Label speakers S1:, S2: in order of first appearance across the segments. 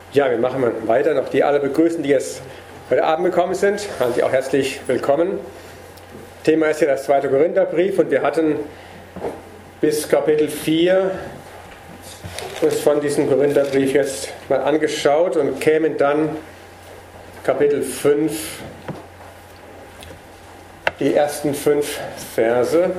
S1: Ja, wir machen mal weiter. Noch die alle begrüßen, die jetzt heute Abend gekommen sind. Haben Sie auch herzlich willkommen. Thema ist ja das 2. Korintherbrief und wir hatten bis Kapitel 4 uns von diesem Korintherbrief jetzt mal angeschaut und kämen dann Kapitel 5, die ersten 5 Verse.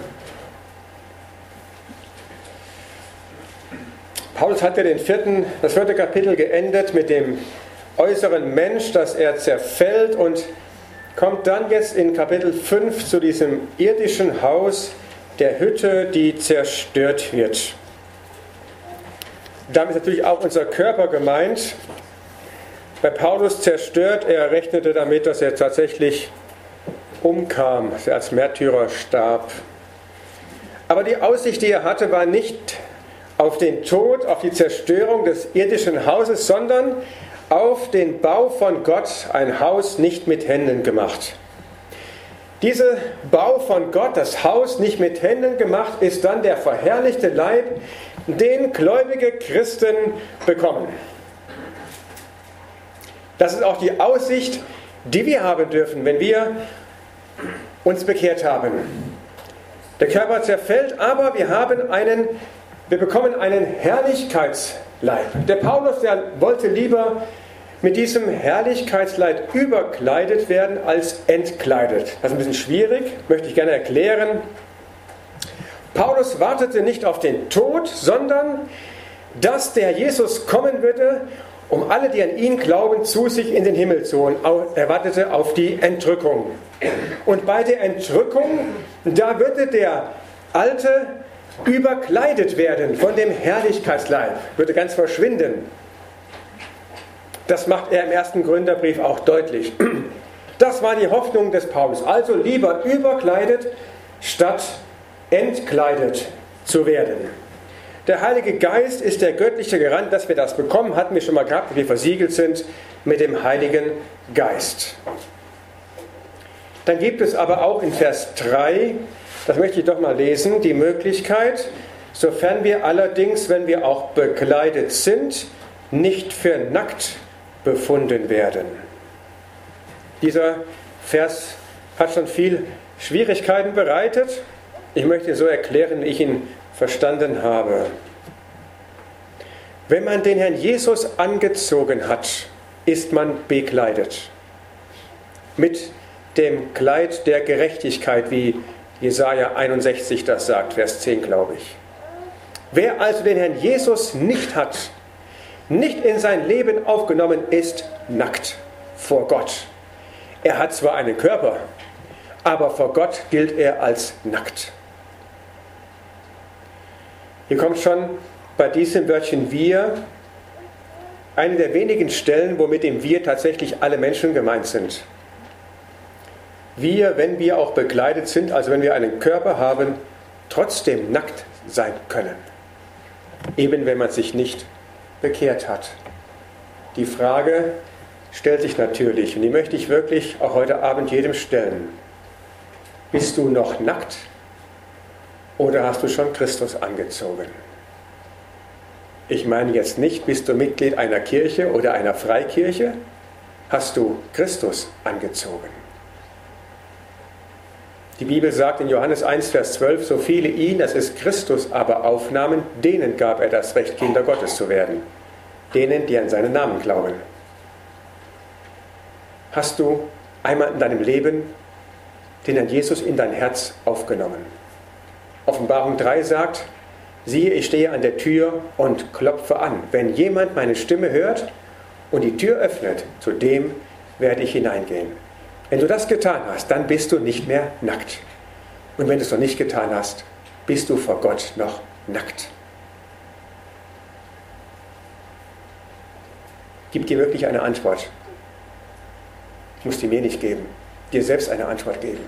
S1: Paulus hat ja das 4. Kapitel geendet mit dem äußeren Mensch, dass er zerfällt, und kommt dann jetzt in Kapitel 5 zu diesem irdischen Haus, der Hütte, die zerstört wird. Damit ist natürlich auch unser Körper gemeint. Bei Paulus zerstört, er rechnete damit, dass er tatsächlich umkam, dass er als Märtyrer starb. Aber die Aussicht, die er hatte, war nicht auf den Tod, auf die Zerstörung des irdischen Hauses, sondern auf den Bau von Gott, ein Haus nicht mit Händen gemacht. Dieser Bau von Gott, das Haus nicht mit Händen gemacht, ist dann der verherrlichte Leib, den gläubige Christen bekommen. Das ist auch die Aussicht, die wir haben dürfen, wenn wir uns bekehrt haben. Der Körper zerfällt, aber wir bekommen einen Herrlichkeitsleib. Der Paulus, der wollte lieber mit diesem Herrlichkeitsleib überkleidet werden als entkleidet. Das ist ein bisschen schwierig, möchte ich gerne erklären. Paulus wartete nicht auf den Tod, sondern dass der Jesus kommen würde, um alle, die an ihn glauben, zu sich in den Himmel zu holen. Er wartete auf die Entrückung. Und bei der Entrückung, da würde der Alte überkleidet werden von dem Herrlichkeitsleib, würde ganz verschwinden. Das macht er im 1. Korintherbrief auch deutlich. Das war die Hoffnung des Paulus. Also lieber überkleidet, statt entkleidet zu werden. Der Heilige Geist ist der göttliche Garant, dass wir das bekommen. Hatten wir schon mal gehabt, wir versiegelt sind mit dem Heiligen Geist. Dann gibt es aber auch in Vers 3, das möchte ich doch mal lesen, die Möglichkeit, sofern wir allerdings, wenn wir auch bekleidet sind, nicht für nackt befunden werden. Dieser Vers hat schon viel Schwierigkeiten bereitet. Ich möchte ihn so erklären, wie ich ihn verstanden habe. Wenn man den Herrn Jesus angezogen hat, ist man bekleidet. Mit dem Kleid der Gerechtigkeit, wie Jesaja 61 das sagt, Vers 10, glaube ich. Wer also den Herrn Jesus nicht hat, nicht in sein Leben aufgenommen, ist nackt vor Gott. Er hat zwar einen Körper, aber vor Gott gilt er als nackt. Hier kommt schon bei diesem Wörtchen wir eine der wenigen Stellen, wo mit dem wir tatsächlich alle Menschen gemeint sind. Wir, wenn wir auch bekleidet sind, also wenn wir einen Körper haben, trotzdem nackt sein können. Eben wenn man sich nicht bekehrt hat. Die Frage stellt sich natürlich, und die möchte ich wirklich auch heute Abend jedem stellen. Bist du noch nackt oder hast du schon Christus angezogen? Ich meine jetzt nicht, bist du Mitglied einer Kirche oder einer Freikirche? Hast du Christus angezogen? Die Bibel sagt in Johannes 1, Vers 12, so viele ihn, das ist Christus, aber aufnahmen, denen gab er das Recht, Kinder Gottes zu werden. Denen, die an seinen Namen glauben. Hast du einmal in deinem Leben den Herrn Jesus in dein Herz aufgenommen? Offenbarung 3 sagt, siehe, ich stehe an der Tür und klopfe an. Wenn jemand meine Stimme hört und die Tür öffnet, zu dem werde ich hineingehen. Wenn du das getan hast, dann bist du nicht mehr nackt. Und wenn du es noch nicht getan hast, bist du vor Gott noch nackt. Gib dir wirklich eine Antwort. Ich muss die mir nicht geben. Dir selbst eine Antwort geben.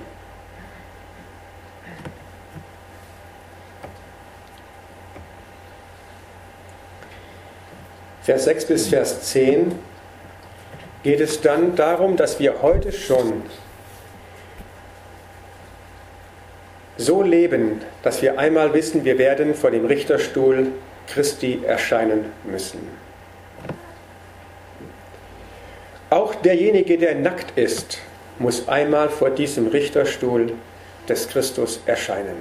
S1: Vers 6 bis Vers 10 geht es dann darum, dass wir heute schon so leben, dass wir einmal wissen, wir werden vor dem Richterstuhl Christi erscheinen müssen. derjenige, der nackt ist, muss einmal vor diesem Richterstuhl des Christus erscheinen.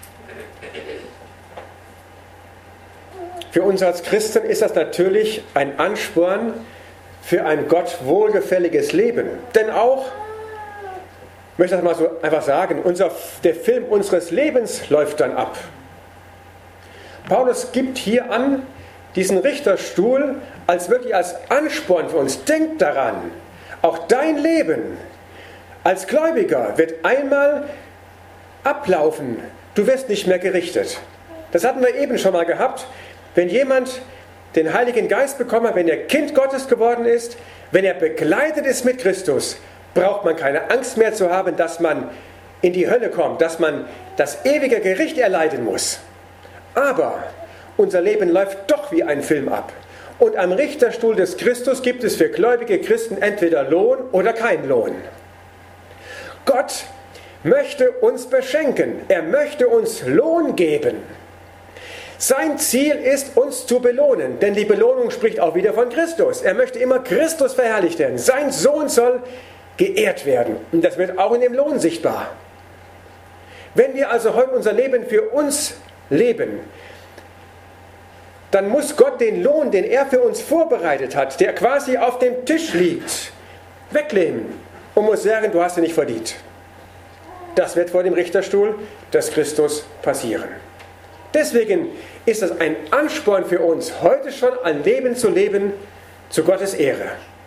S1: Für uns als Christen ist das natürlich ein Ansporn für ein Gott wohlgefälliges Leben. Denn auch, ich möchte das mal so einfach sagen, der Film unseres Lebens läuft dann ab. Paulus gibt hier an, diesen Richterstuhl wirklich als Ansporn für uns. Denkt daran, auch dein Leben als Gläubiger wird einmal ablaufen. Du wirst nicht mehr gerichtet. Das hatten wir eben schon mal gehabt. Wenn jemand den Heiligen Geist bekommen hat, wenn er Kind Gottes geworden ist, wenn er begleitet ist mit Christus, braucht man keine Angst mehr zu haben, dass man in die Hölle kommt, dass man das ewige Gericht erleiden muss. Aber unser Leben läuft doch wie ein Film ab. Und am Richterstuhl des Christus gibt es für gläubige Christen entweder Lohn oder kein Lohn. Gott möchte uns beschenken. Er möchte uns Lohn geben. Sein Ziel ist, uns zu belohnen, denn die Belohnung spricht auch wieder von Christus. Er möchte immer Christus verherrlicht werden. Sein Sohn soll geehrt werden. Und das wird auch in dem Lohn sichtbar. Wenn wir also heute unser Leben für uns leben, dann muss Gott den Lohn, den er für uns vorbereitet hat, der quasi auf dem Tisch liegt, wegnehmen und muss sagen, du hast ihn nicht verdient. Das wird vor dem Richterstuhl des Christus passieren. Deswegen ist es ein Ansporn für uns, heute schon ein Leben zu leben zu Gottes Ehre.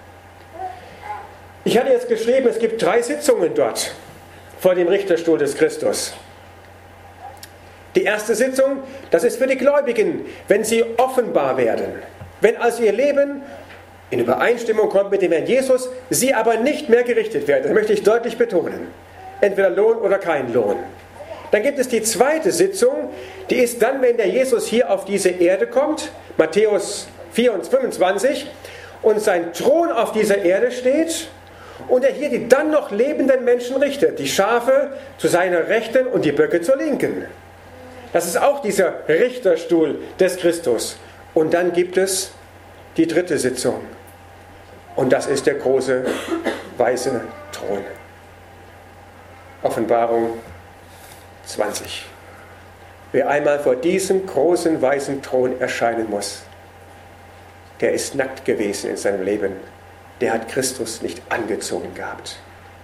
S1: Ich hatte jetzt geschrieben, es gibt 3 Sitzungen dort vor dem Richterstuhl des Christus. Die erste Sitzung, das ist für die Gläubigen, wenn sie offenbar werden. Wenn also ihr Leben in Übereinstimmung kommt mit dem Herrn Jesus, sie aber nicht mehr gerichtet werden. Das möchte ich deutlich betonen. Entweder Lohn oder kein Lohn. Dann gibt es die zweite Sitzung, die ist dann, wenn der Jesus hier auf diese Erde kommt, Matthäus 4 und 25, und sein Thron auf dieser Erde steht und er hier die dann noch lebenden Menschen richtet, die Schafe zu seiner Rechten und die Böcke zur Linken. Das ist auch dieser Richterstuhl des Christus. Und dann gibt es die dritte Sitzung. Und das ist der große weiße Thron. Offenbarung 20. Wer einmal vor diesem großen weißen Thron erscheinen muss, der ist nackt gewesen in seinem Leben. Der hat Christus nicht angezogen gehabt.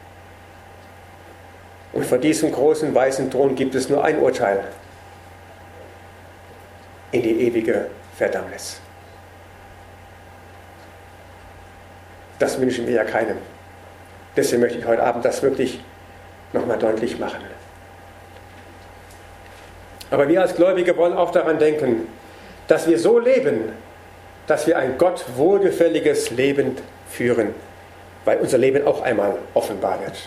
S1: Und vor diesem großen weißen Thron gibt es nur ein Urteil: in die ewige Verdammnis. Das wünschen wir ja keinem. Deswegen möchte ich heute Abend das wirklich nochmal deutlich machen. Aber wir als Gläubige wollen auch daran denken, dass wir so leben, dass wir ein Gott wohlgefälliges Leben führen, weil unser Leben auch einmal offenbar wird.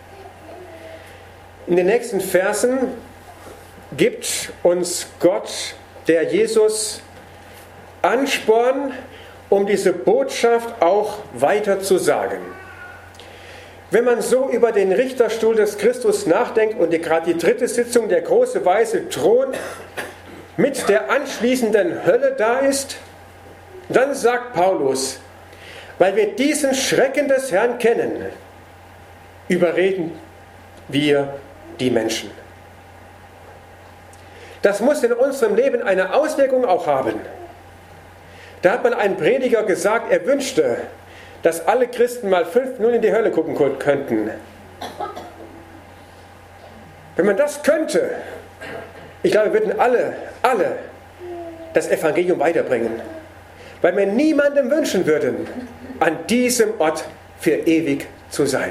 S1: In den nächsten Versen gibt uns Gott, der Jesus, Ansporn, um diese Botschaft auch weiter zu sagen. Wenn man so über den Richterstuhl des Christus nachdenkt und gerade die dritte Sitzung, der große weiße Thron mit der anschließenden Hölle da ist, dann sagt Paulus, weil wir diesen Schrecken des Herrn kennen, überreden wir die Menschen. Das muss in unserem Leben eine Auswirkung auch haben. Da hat man einem Prediger gesagt, er wünschte, dass alle Christen mal 5 Minuten in die Hölle gucken könnten. Wenn man das könnte, ich glaube, wir würden alle das Evangelium weiterbringen. Weil wir niemandem wünschen würden, an diesem Ort für ewig zu sein.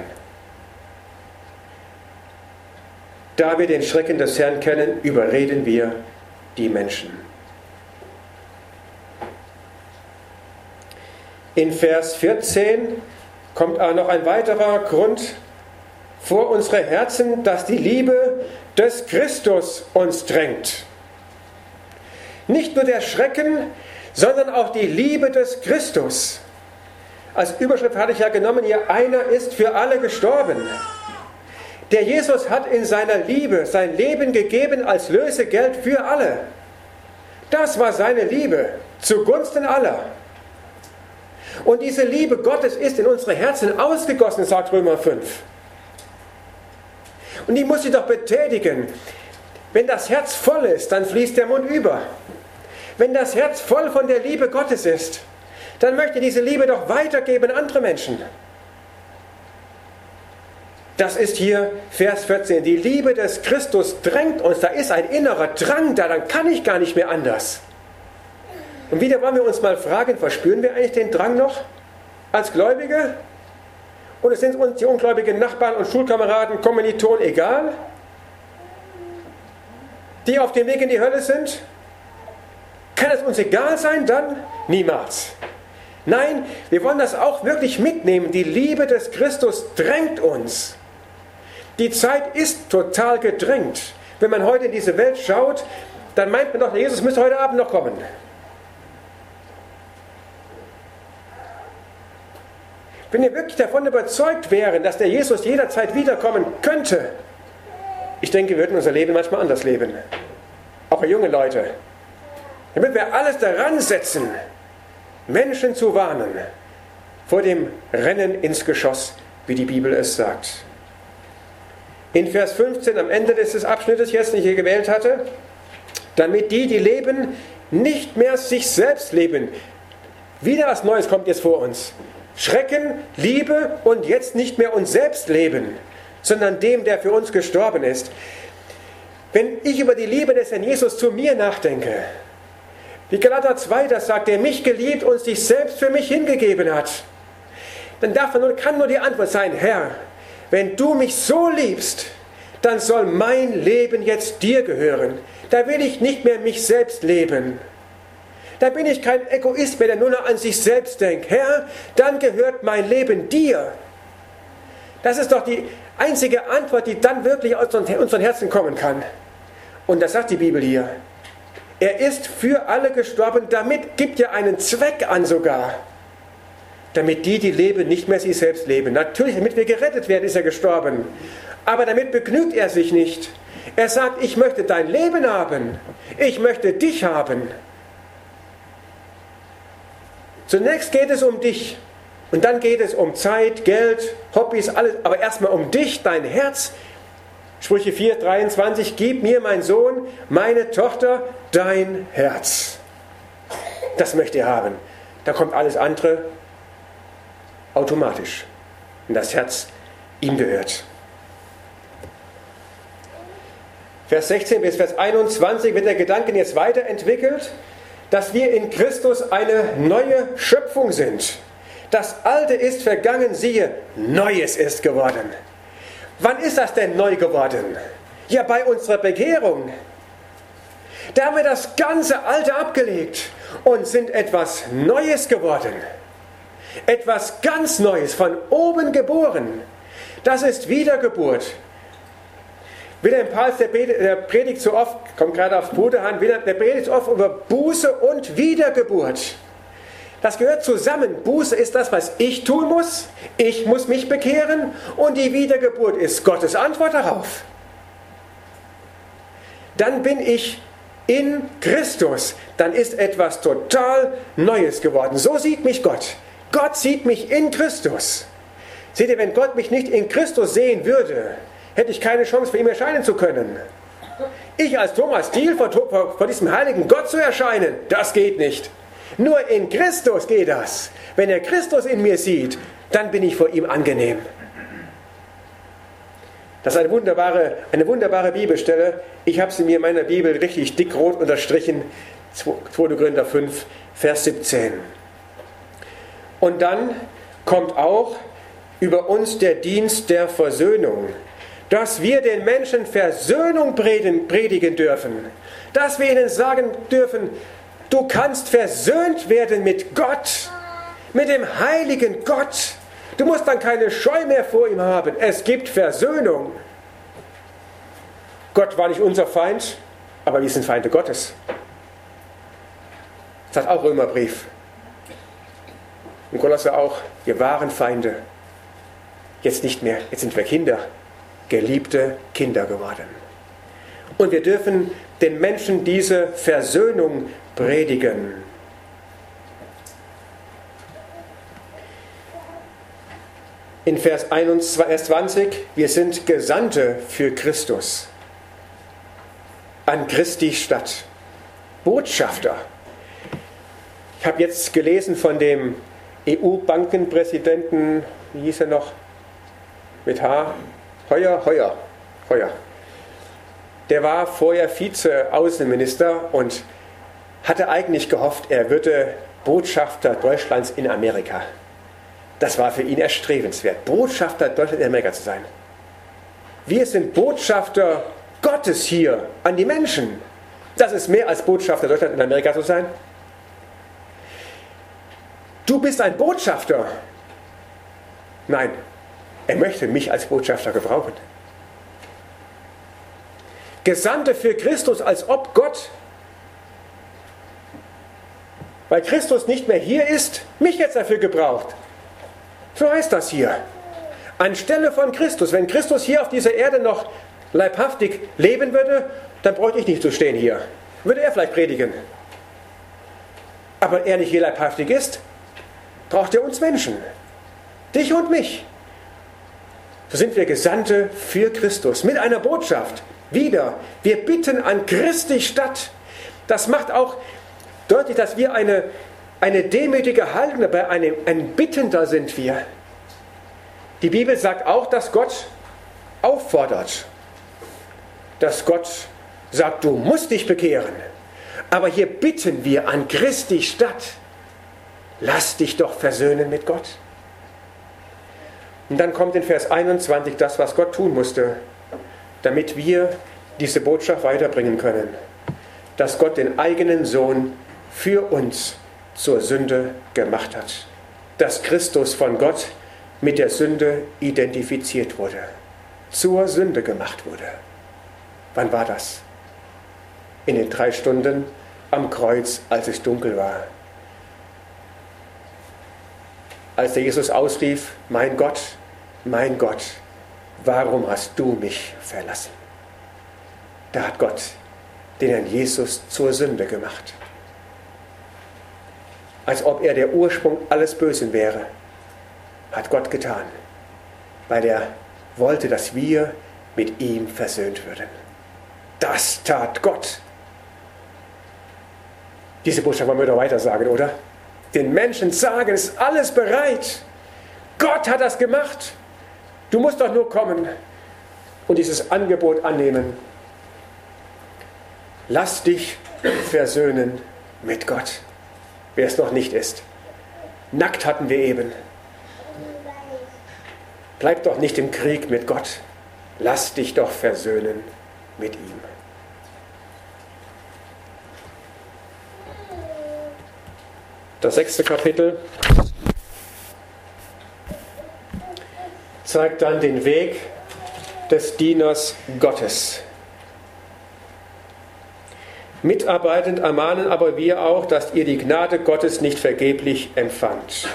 S1: Da wir den Schrecken des Herrn kennen, überreden wir die Menschen. In Vers 14 kommt auch noch ein weiterer Grund vor unsere Herzen, dass die Liebe des Christus uns drängt. Nicht nur der Schrecken, sondern auch die Liebe des Christus. Als Überschrift hatte ich ja genommen, hier einer ist für alle gestorben. Der Jesus hat in seiner Liebe sein Leben gegeben als Lösegeld für alle. Das war seine Liebe zugunsten aller. Und diese Liebe Gottes ist in unsere Herzen ausgegossen, sagt Römer 5. Und die muss sie doch betätigen. Wenn das Herz voll ist, dann fließt der Mund über. Wenn das Herz voll von der Liebe Gottes ist, dann möchte diese Liebe doch weitergeben an andere Menschen. Das ist hier Vers 14. Die Liebe des Christus drängt uns. Da ist ein innerer Drang da, dann kann ich gar nicht mehr anders. Und wieder wollen wir uns mal fragen, verspüren wir eigentlich den Drang noch als Gläubige? Oder sind uns die ungläubigen Nachbarn und Schulkameraden, Kommilitonen egal? Die auf dem Weg in die Hölle sind? Kann es uns egal sein dann? Niemals. Nein, wir wollen das auch wirklich mitnehmen. Die Liebe des Christus drängt uns. Die Zeit ist total gedrängt. Wenn man heute in diese Welt schaut, dann meint man doch, Jesus müsste heute Abend noch kommen. Wenn wir wirklich davon überzeugt wären, dass der Jesus jederzeit wiederkommen könnte, ich denke, wir würden unser Leben manchmal anders leben. Auch junge Leute. Damit wir alles daran setzen, Menschen zu warnen vor dem Rennen ins Geschoss, wie die Bibel es sagt. In Vers 15 am Ende dieses Abschnittes, jetzt den ich hier gewählt hatte, damit die leben, nicht mehr sich selbst leben. Wieder was Neues kommt jetzt vor uns. Schrecken, Liebe und jetzt nicht mehr uns selbst leben, sondern dem, der für uns gestorben ist. Wenn ich über die Liebe des Herrn Jesus zu mir nachdenke, wie Galater 2 das sagt, der mich geliebt und sich selbst für mich hingegeben hat, dann kann nur die Antwort sein, Herr, wenn du mich so liebst, dann soll mein Leben jetzt dir gehören. Da will ich nicht mehr mich selbst leben. Da bin ich kein Egoist mehr, der nur noch an sich selbst denkt. Herr, dann gehört mein Leben dir. Das ist doch die einzige Antwort, die dann wirklich aus unseren Herzen kommen kann. Und das sagt die Bibel hier. Er ist für alle gestorben, damit gibt er einen Zweck an sogar. Damit die leben, nicht mehr sich selbst leben. Natürlich, damit wir gerettet werden, ist er gestorben. Aber damit begnügt er sich nicht. Er sagt, ich möchte dein Leben haben. Ich möchte dich haben. Zunächst geht es um dich. Und dann geht es um Zeit, Geld, Hobbys, alles. Aber erstmal um dich, dein Herz. Sprüche 4, 23, gib mir, mein Sohn, meine Tochter, dein Herz. Das möchte er haben. Da kommt alles andere automatisch. Und das Herz ihm gehört. Vers 16 bis Vers 21 wird der Gedanke jetzt weiterentwickelt, dass wir in Christus eine neue Schöpfung sind. Das Alte ist vergangen, siehe, Neues ist geworden. Wann ist das denn neu geworden? Ja, bei unserer Bekehrung. Da haben wir das ganze Alte abgelegt und sind etwas Neues geworden. Etwas ganz Neues, von oben geboren. Das ist Wiedergeburt. Wilhelm Pals, der predigt so oft, kommt gerade aufs Bruderhand, der predigt oft über Buße und Wiedergeburt. Das gehört zusammen. Buße ist das, was ich tun muss. Ich muss mich bekehren. Und die Wiedergeburt ist Gottes Antwort darauf. Dann bin ich in Christus. Dann ist etwas total Neues geworden. So sieht mich Gott. Gott sieht mich in Christus. Seht ihr, wenn Gott mich nicht in Christus sehen würde, hätte ich keine Chance, für ihn erscheinen zu können. Ich als Thomas Thiel vor diesem heiligen Gott zu erscheinen, das geht nicht. Nur in Christus geht das. Wenn er Christus in mir sieht, dann bin ich vor ihm angenehm. Das ist eine wunderbare Bibelstelle. Ich habe sie mir in meiner Bibel richtig dickrot unterstrichen. 2. Korinther 5, Vers 17. Und dann kommt auch über uns der Dienst der Versöhnung. Dass wir den Menschen Versöhnung predigen dürfen. Dass wir ihnen sagen dürfen, du kannst versöhnt werden mit Gott, mit dem heiligen Gott. Du musst dann keine Scheu mehr vor ihm haben. Es gibt Versöhnung. Gott war nicht unser Feind, aber wir sind Feinde Gottes. Das sagt auch Römerbrief. Und Kolosser auch, wir waren Feinde. Jetzt nicht mehr, jetzt sind wir Kinder. Geliebte Kinder geworden. Und wir dürfen den Menschen diese Versöhnung predigen. in Vers 20, wir sind Gesandte für Christus an Christi Stadt. Botschafter. Ich habe jetzt gelesen von dem EU-Bankenpräsidenten, wie hieß er noch? Mit H? Heuer. Der war vorher Vize-Außenminister und hatte eigentlich gehofft, er würde Botschafter Deutschlands in Amerika. Das war für ihn erstrebenswert, Botschafter Deutschlands in Amerika zu sein. Wir sind Botschafter Gottes hier an die Menschen. Das ist mehr als Botschafter Deutschlands in Amerika zu sein. Du bist ein Botschafter. Nein, er möchte mich als Botschafter gebrauchen. Gesandte für Christus, als ob Gott, weil Christus nicht mehr hier ist, mich jetzt dafür gebraucht. So heißt das hier. Anstelle von Christus, wenn Christus hier auf dieser Erde noch leibhaftig leben würde, dann bräuchte ich nicht zu stehen hier. Würde er vielleicht predigen. Aber er nicht hier leibhaftig ist, braucht er uns Menschen. Dich und mich. So sind wir Gesandte für Christus mit einer Botschaft. Wieder, wir bitten an Christi Stadt. Das macht auch deutlich, dass wir eine demütige Haltung dabei, ein Bittender sind wir. Die Bibel sagt auch, dass Gott auffordert. Dass Gott sagt, du musst dich bekehren. Aber hier bitten wir an Christi Stadt. Lass dich doch versöhnen mit Gott. Und dann kommt in Vers 21 das, was Gott tun musste, damit wir diese Botschaft weiterbringen können. Dass Gott den eigenen Sohn für uns zur Sünde gemacht hat. Dass Christus von Gott mit der Sünde identifiziert wurde. Zur Sünde gemacht wurde. Wann war das? In den 3 Stunden am Kreuz, als es dunkel war. Als der Jesus ausrief, mein Gott, warum hast du mich verlassen? Da hat Gott den Herrn Jesus zur Sünde gemacht. Als ob er der Ursprung alles Bösen wäre, hat Gott getan, weil er wollte, dass wir mit ihm versöhnt würden. Das tat Gott. Diese Botschaft wollen wir doch weiter sagen, oder? Den Menschen sagen, es ist alles bereit. Gott hat das gemacht. Du musst doch nur kommen und dieses Angebot annehmen. Lass dich versöhnen mit Gott. Wer es noch nicht ist. Nackt hatten wir eben. Bleib doch nicht im Krieg mit Gott. Lass dich doch versöhnen mit ihm. Das 6. Kapitel zeigt dann den Weg des Dieners Gottes. Mitarbeitend ermahnen aber wir auch, dass ihr die Gnade Gottes nicht vergeblich empfangt.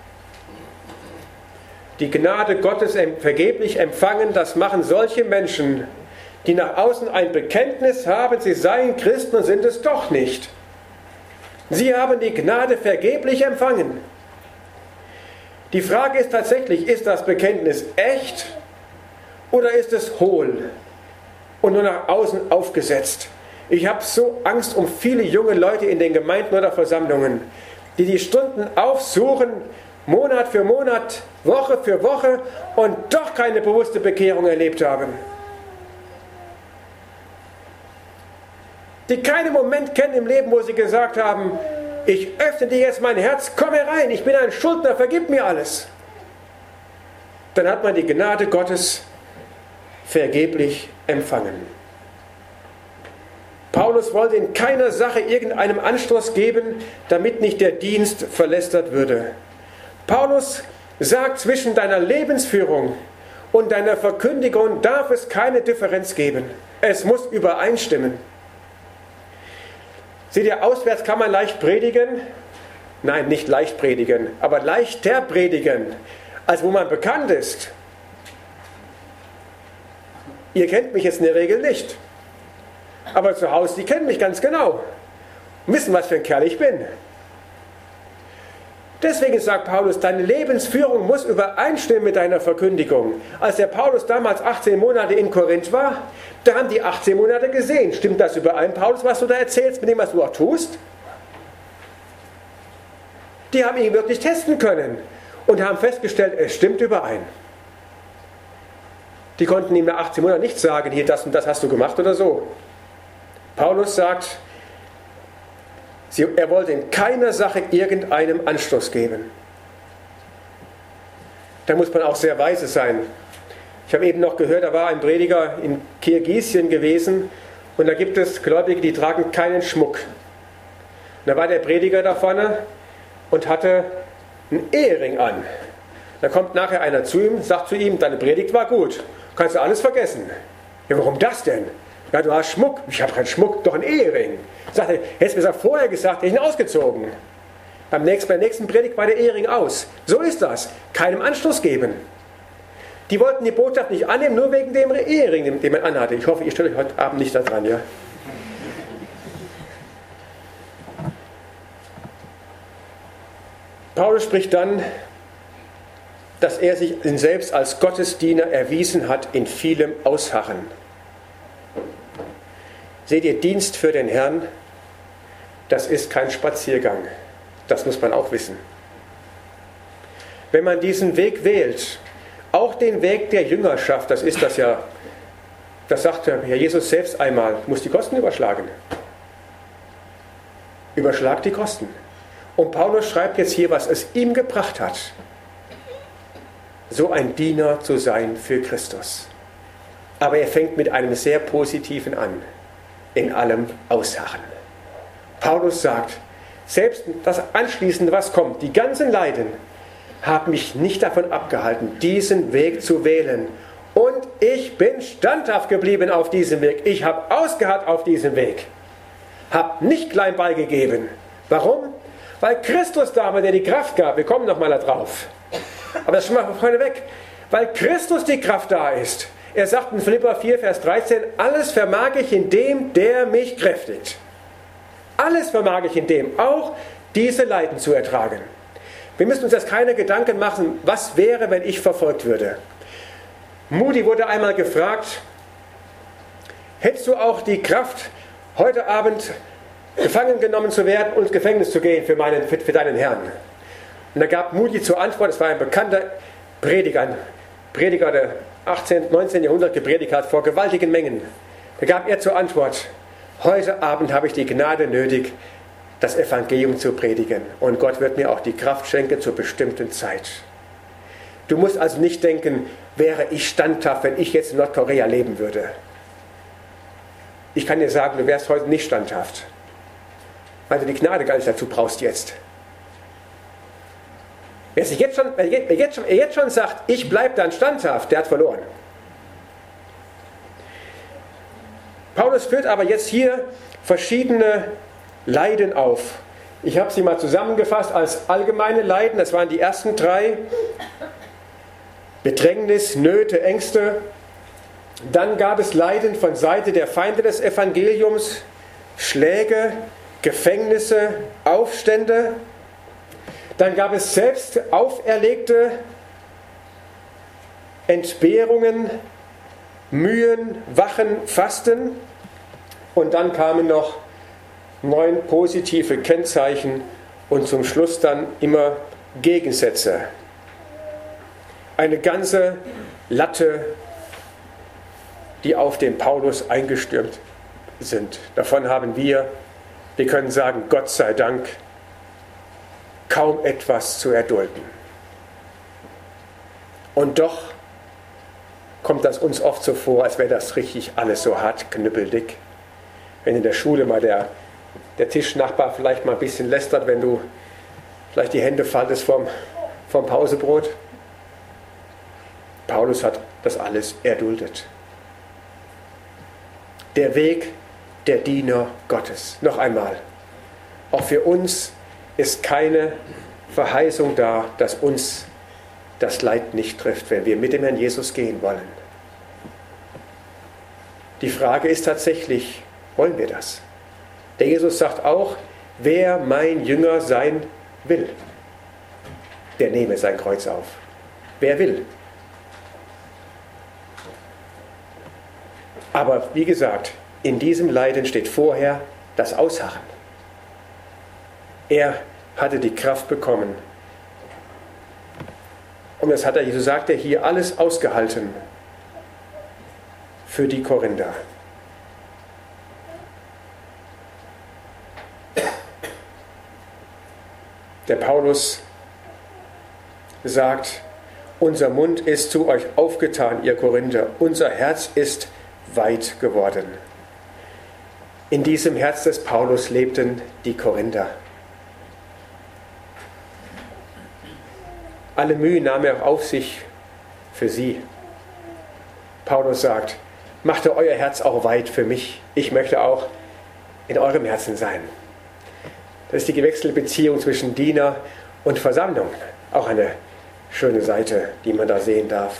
S1: Die Gnade Gottes vergeblich empfangen, das machen solche Menschen, die nach außen ein Bekenntnis haben, sie seien Christen und sind es doch nicht. Sie haben die Gnade vergeblich empfangen. Die Frage ist tatsächlich, ist das Bekenntnis echt oder ist es hohl und nur nach außen aufgesetzt? Ich habe so Angst um viele junge Leute in den Gemeinden oder Versammlungen, die die Stunden aufsuchen, Monat für Monat, Woche für Woche und doch keine bewusste Bekehrung erlebt haben. Die keinen Moment kennen im Leben, wo sie gesagt haben, ich öffne dir jetzt mein Herz, komm herein, ich bin ein Schuldner, vergib mir alles. Dann hat man die Gnade Gottes vergeblich empfangen. Paulus wollte in keiner Sache irgendeinem Anstoß geben, damit nicht der Dienst verlästert würde. Paulus sagt, zwischen deiner Lebensführung und deiner Verkündigung darf es keine Differenz geben. Es muss übereinstimmen. Seht ihr, auswärts kann man leicht predigen. Nein, nicht leicht predigen, aber leichter predigen, als wo man bekannt ist. Ihr kennt mich jetzt in der Regel nicht. Aber zu Hause, die kennen mich ganz genau. Und wissen, was für ein Kerl ich bin. Deswegen sagt Paulus, deine Lebensführung muss übereinstimmen mit deiner Verkündigung. Als der Paulus damals 18 Monate in Korinth war, da haben die 18 Monate gesehen. Stimmt das überein, Paulus, was du da erzählst, mit dem, was du auch tust? Die haben ihn wirklich testen können und haben festgestellt, es stimmt überein. Die konnten ihm nach 18 Monaten nicht sagen, hier, das und das hast du gemacht oder so. Paulus sagt, er wollte in keiner Sache irgendeinem Anstoß geben. Da muss man auch sehr weise sein. Ich habe eben noch gehört, da war ein Prediger in Kirgisien gewesen und da gibt es Gläubige, die tragen keinen Schmuck. Und da war der Prediger da vorne und hatte einen Ehering an. Da kommt nachher einer zu ihm, sagt zu ihm, deine Predigt war gut, kannst du alles vergessen. Ja, warum das denn? Ja, du hast Schmuck. Ich habe keinen Schmuck, doch einen Ehering. Sagt er, hättest du mir das vorher gesagt, hätte ich ihn ausgezogen. Bei der nächsten Predigt war der Ehering aus. So ist das. Keinem Anschluss geben. Die wollten die Botschaft nicht annehmen, nur wegen dem Ehering, den man anhatte. Ich hoffe, ihr stellt euch heute Abend nicht da dran, ja? Paulus spricht dann, dass er sich selbst als Gottesdiener erwiesen hat in vielem Ausharren. Seht ihr, Dienst für den Herrn, das ist kein Spaziergang. Das muss man auch wissen. Wenn man diesen Weg wählt, auch den Weg der Jüngerschaft, das ist das ja, das sagt Herr Jesus selbst einmal, muss die Kosten überschlagen. Überschlag die Kosten. Und Paulus schreibt jetzt hier, was es ihm gebracht hat, so ein Diener zu sein für Christus. Aber er fängt mit einem sehr Positiven an. In allem Ausharren. Paulus sagt, selbst das Anschließende, was kommt, die ganzen Leiden, haben mich nicht davon abgehalten, diesen Weg zu wählen. Und ich bin standhaft geblieben auf diesem Weg. Ich habe ausgeharrt auf diesem Weg. Habe nicht klein beigegeben. Warum? Weil Christus da war, der die Kraft gab. Wir kommen nochmal da drauf. Aber das schon mal von vorne weg. Weil Christus die Kraft da ist. Er sagt in Philipper 4, Vers 13, alles vermag ich in dem, der mich kräftigt. Alles vermag ich in dem, auch diese Leiden zu ertragen. Wir müssen uns jetzt keine Gedanken machen, was wäre, wenn ich verfolgt würde. Moody wurde einmal gefragt, hättest du auch die Kraft, heute Abend gefangen genommen zu werden und ins Gefängnis zu gehen für deinen Herrn? Und da gab Moody zur Antwort, es war ein bekannter Prediger der 18., 19. Jahrhundert gepredigt hat, vor gewaltigen Mengen. Da gab er zur Antwort, heute Abend habe ich die Gnade nötig, das Evangelium zu predigen. Und Gott wird mir auch die Kraft schenken zur bestimmten Zeit. Du musst also nicht denken, wäre ich standhaft, wenn ich jetzt in Nordkorea leben würde. Ich kann dir sagen, du wärst heute nicht standhaft, weil du die Gnade gar nicht dazu brauchst jetzt. Wer jetzt schon sagt, ich bleibe dann standhaft, der hat verloren. Paulus führt aber jetzt hier verschiedene Leiden auf. Ich habe sie mal zusammengefasst als allgemeine Leiden. Das waren die ersten 3. Bedrängnis, Nöte, Ängste. Dann gab es Leiden von Seite der Feinde des Evangeliums, Schläge, Gefängnisse, Aufstände. Dann gab es selbst auferlegte Entbehrungen, Mühen, Wachen, Fasten. Und dann kamen noch 9 positive Kennzeichen und zum Schluss dann immer Gegensätze. Eine ganze Latte, die auf den Paulus eingestürmt sind. Davon haben wir können sagen, Gott sei Dank, kaum etwas zu erdulden. Und doch kommt das uns oft so vor, als wäre das richtig alles so hart knüppeldick. Wenn in der Schule mal der Tischnachbar vielleicht mal ein bisschen lästert, wenn du vielleicht die Hände faltest vom Pausebrot. Paulus hat das alles erduldet. Der Weg der Diener Gottes. Noch einmal, auch für uns ist keine Verheißung da, dass uns das Leid nicht trifft, wenn wir mit dem Herrn Jesus gehen wollen. Die Frage ist tatsächlich, wollen wir das? Der Jesus sagt auch, wer mein Jünger sein will. der nehme sein Kreuz auf. Wer will. Aber wie gesagt, in diesem Leiden steht vorher das Ausharren. Er hatte die Kraft bekommen. Und das hat er, so sagt er hier, alles ausgehalten für die Korinther. Der Paulus sagt, unser Mund ist zu euch aufgetan, ihr Korinther, unser Herz ist weit geworden. In diesem Herz des Paulus lebten die Korinther. Alle Mühe nahm er auf sich für sie. Paulus sagt, macht euer Herz auch weit für mich. Ich möchte auch in eurem Herzen sein. Das ist die gewechselte Beziehung zwischen Diener und Versammlung. Auch eine schöne Seite, die man da sehen darf.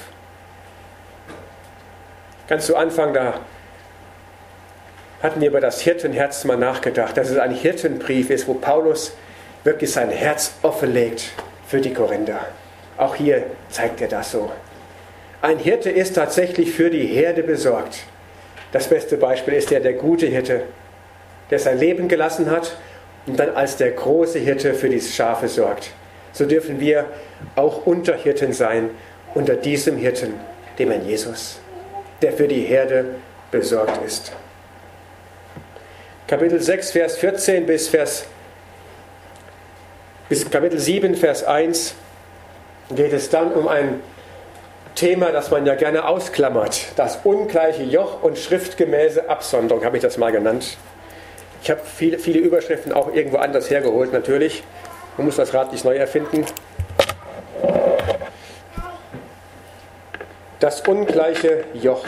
S1: Ganz zu Anfang, da hatten wir über das Hirtenherz mal nachgedacht, dass es ein Hirtenbrief ist, wo Paulus wirklich sein Herz offenlegt für die Korinther. Auch hier zeigt er das so. Ein Hirte ist tatsächlich für die Herde besorgt. Das beste Beispiel ist der gute Hirte, der sein Leben gelassen hat und dann als der große Hirte für die Schafe sorgt. So dürfen wir auch Unterhirten sein, unter diesem Hirten, dem Herrn Jesus, der für die Herde besorgt ist. Kapitel 6, Vers 14 bis Kapitel 7, Vers 1 geht es dann um ein Thema, das man ja gerne ausklammert. Das ungleiche Joch und schriftgemäße Absonderung, habe ich das mal genannt. Ich habe viele Überschriften auch irgendwo anders hergeholt, natürlich. Man muss das Rad nicht neu erfinden. Das ungleiche Joch.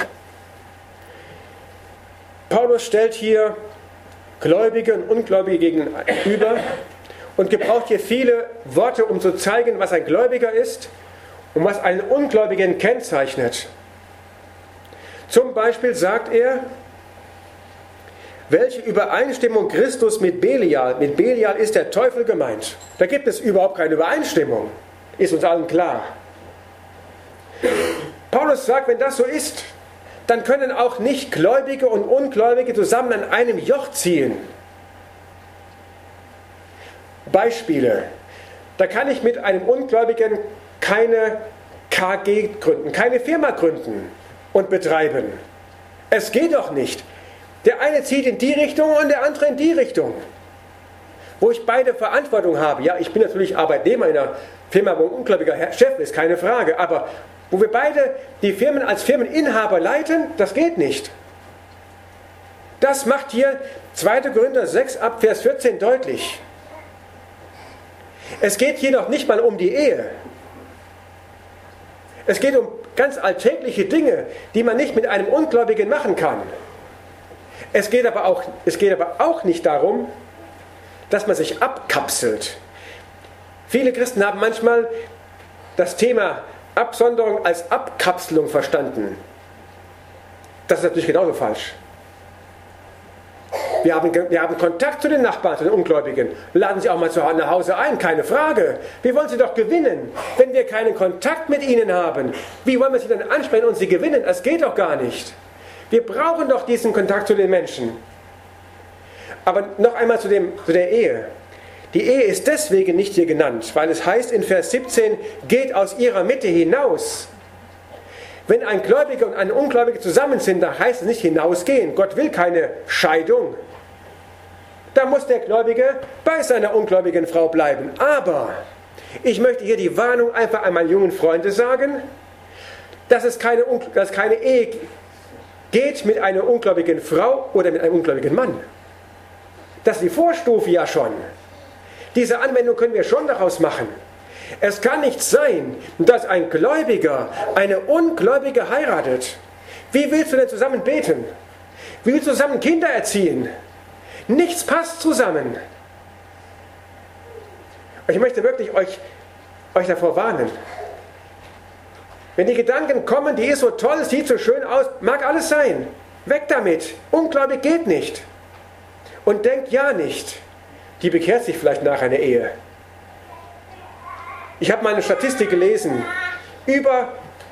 S1: Paulus stellt hier Gläubige und Ungläubige gegenüber und gebraucht hier viele Worte, um zu zeigen, was ein Gläubiger ist und was einen Ungläubigen kennzeichnet. Zum Beispiel sagt er, welche Übereinstimmung Christus mit Belial ist der Teufel gemeint. Da gibt es überhaupt keine Übereinstimmung, ist uns allen klar. Paulus sagt, wenn das so ist, dann können auch nicht Gläubige und Ungläubige zusammen an einem Joch ziehen. Beispiele. Da kann ich mit einem Ungläubigen keine KG gründen, keine Firma gründen und betreiben. Es geht doch nicht. Der eine zieht in die Richtung und der andere in die Richtung. Wo ich beide Verantwortung habe. Ja, ich bin natürlich Arbeitnehmer in einer Firma, wo ein ungläubiger Chef ist, keine Frage. Aber wo wir beide die Firmen als Firmeninhaber leiten, das geht nicht. Das macht hier 2. Korinther 6 ab Vers 14 deutlich. Es geht hier noch nicht mal um die Ehe. Es geht um ganz alltägliche Dinge, die man nicht mit einem Ungläubigen machen kann. Es geht aber auch nicht darum, dass man sich abkapselt. Viele Christen haben manchmal das Thema Absonderung als Abkapselung verstanden. Das ist natürlich genauso falsch. Wir haben Kontakt zu den Nachbarn, zu den Ungläubigen. Laden sie auch mal nach Hause ein, keine Frage. Wir wollen sie doch gewinnen. Wenn wir keinen Kontakt mit ihnen haben, wie wollen wir sie dann ansprechen und sie gewinnen? Das geht doch gar nicht. Wir brauchen doch diesen Kontakt zu den Menschen. Aber noch einmal zu der Ehe. Die Ehe ist deswegen nicht hier genannt, weil es heißt in Vers 17, geht aus ihrer Mitte hinaus. Wenn ein Gläubiger und eine Ungläubige zusammen sind, dann heißt es nicht hinausgehen. Gott will keine Scheidung. Da muss der Gläubige bei seiner ungläubigen Frau bleiben. Aber ich möchte hier die Warnung einfach an meine jungen Freunde sagen, dass es keine Ehe geht mit einer ungläubigen Frau oder mit einem ungläubigen Mann. Das ist die Vorstufe ja schon. Diese Anwendung können wir schon daraus machen. Es kann nicht sein, dass ein Gläubiger eine Ungläubige heiratet. Wie willst du denn zusammen beten? Wie willst du zusammen Kinder erziehen? Nichts passt zusammen. Ich möchte wirklich euch davor warnen. Wenn die Gedanken kommen, die ist so toll, sieht so schön aus, mag alles sein. Weg damit. Ungläubig geht nicht. Und denkt ja nicht, die bekehrt sich vielleicht nach einer Ehe. Ich habe mal eine Statistik gelesen. Über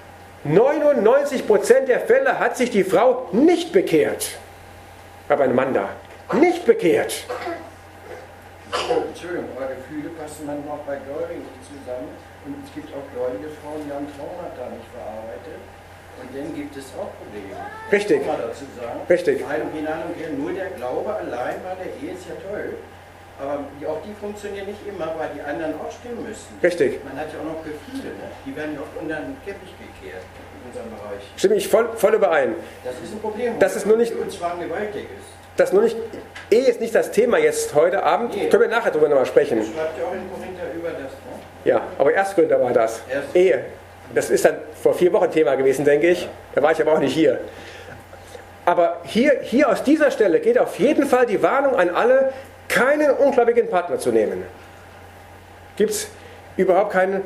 S1: 99% der Fälle hat sich die Frau nicht bekehrt. Aber ein Mann da. Nicht bekehrt.
S2: Entschuldigung, aber Gefühle passen manchmal auch bei Gläubigen nicht zusammen. Und es gibt auch gläubige Frauen, die haben Traumata nicht verarbeitet. Und dann gibt es auch Probleme.
S1: Richtig.
S2: Kann man dazu sagen.
S1: Richtig.
S2: Nur der Glaube allein bei der Ehe ist ja toll. Aber auch die funktionieren nicht immer, weil die anderen auch stimmen müssen.
S1: Richtig.
S2: Man hat ja auch noch Gefühle, ne? Die werden ja oft unter den Teppich gekehrt in unserem Bereich.
S1: Stimme ich voll überein.
S2: Das ist ein Problem,
S1: Das ist nur nicht,
S2: und zwar gewaltig ist.
S1: das nur nicht, Ehe ist nicht das Thema jetzt heute Abend.
S2: Nee.
S1: Können wir nachher drüber nochmal sprechen.
S2: Das schreibt ja auch in Korinther über das, ne?
S1: Ja, aber Erstgründer war das. Ehe. Das ist dann vor 4 Wochen Thema gewesen, denke ich. Da war ich aber auch nicht hier. Aber hier aus dieser Stelle geht auf jeden Fall die Warnung an alle, keinen ungläubigen Partner zu nehmen. Gibt es überhaupt kein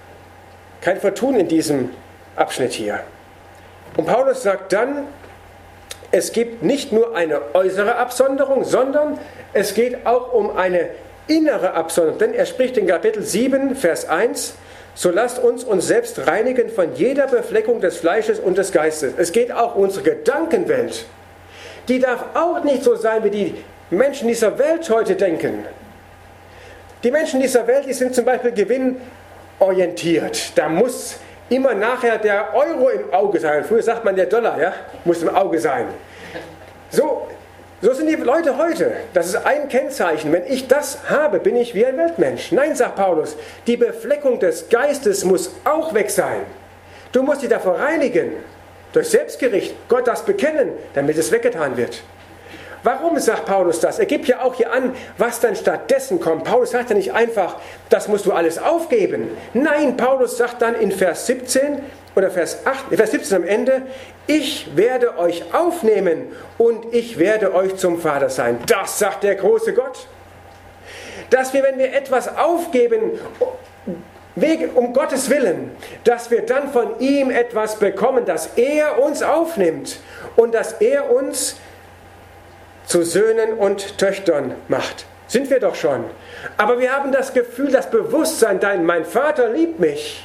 S1: Vertun in diesem Abschnitt hier. Und Paulus sagt dann, es gibt nicht nur eine äußere Absonderung, sondern es geht auch um eine innere Absonderung. Denn er spricht in Kapitel 7, Vers 1, so lasst uns selbst reinigen von jeder Befleckung des Fleisches und des Geistes. Es geht auch um unsere Gedankenwelt. Die darf auch nicht so sein, wie die Menschen dieser Welt heute denken. Die Menschen dieser Welt, die sind zum Beispiel gewinnorientiert. Da muss immer nachher der Euro im Auge sein. Früher sagt man der Dollar, ja, muss im Auge sein. So sind die Leute heute. Das ist ein Kennzeichen. Wenn ich das habe, bin ich wie ein Weltmensch. Nein, sagt Paulus, die Befleckung des Geistes muss auch weg sein. Du musst dich davor reinigen. Durch Selbstgericht, Gott das bekennen, damit es weggetan wird. Warum sagt Paulus das? Er gibt ja auch hier an, was dann stattdessen kommt. Paulus sagt ja nicht einfach, das musst du alles aufgeben. Nein, Paulus sagt dann in Vers 17 oder Vers 17 am Ende, ich werde euch aufnehmen und ich werde euch zum Vater sein. Das sagt der große Gott. Dass wir, wenn wir etwas aufgeben, um Gottes Willen, dass wir dann von ihm etwas bekommen, dass er uns aufnimmt und dass er uns zu Söhnen und Töchtern macht. Sind wir doch schon. Aber wir haben das Gefühl, das Bewusstsein, mein Vater liebt mich.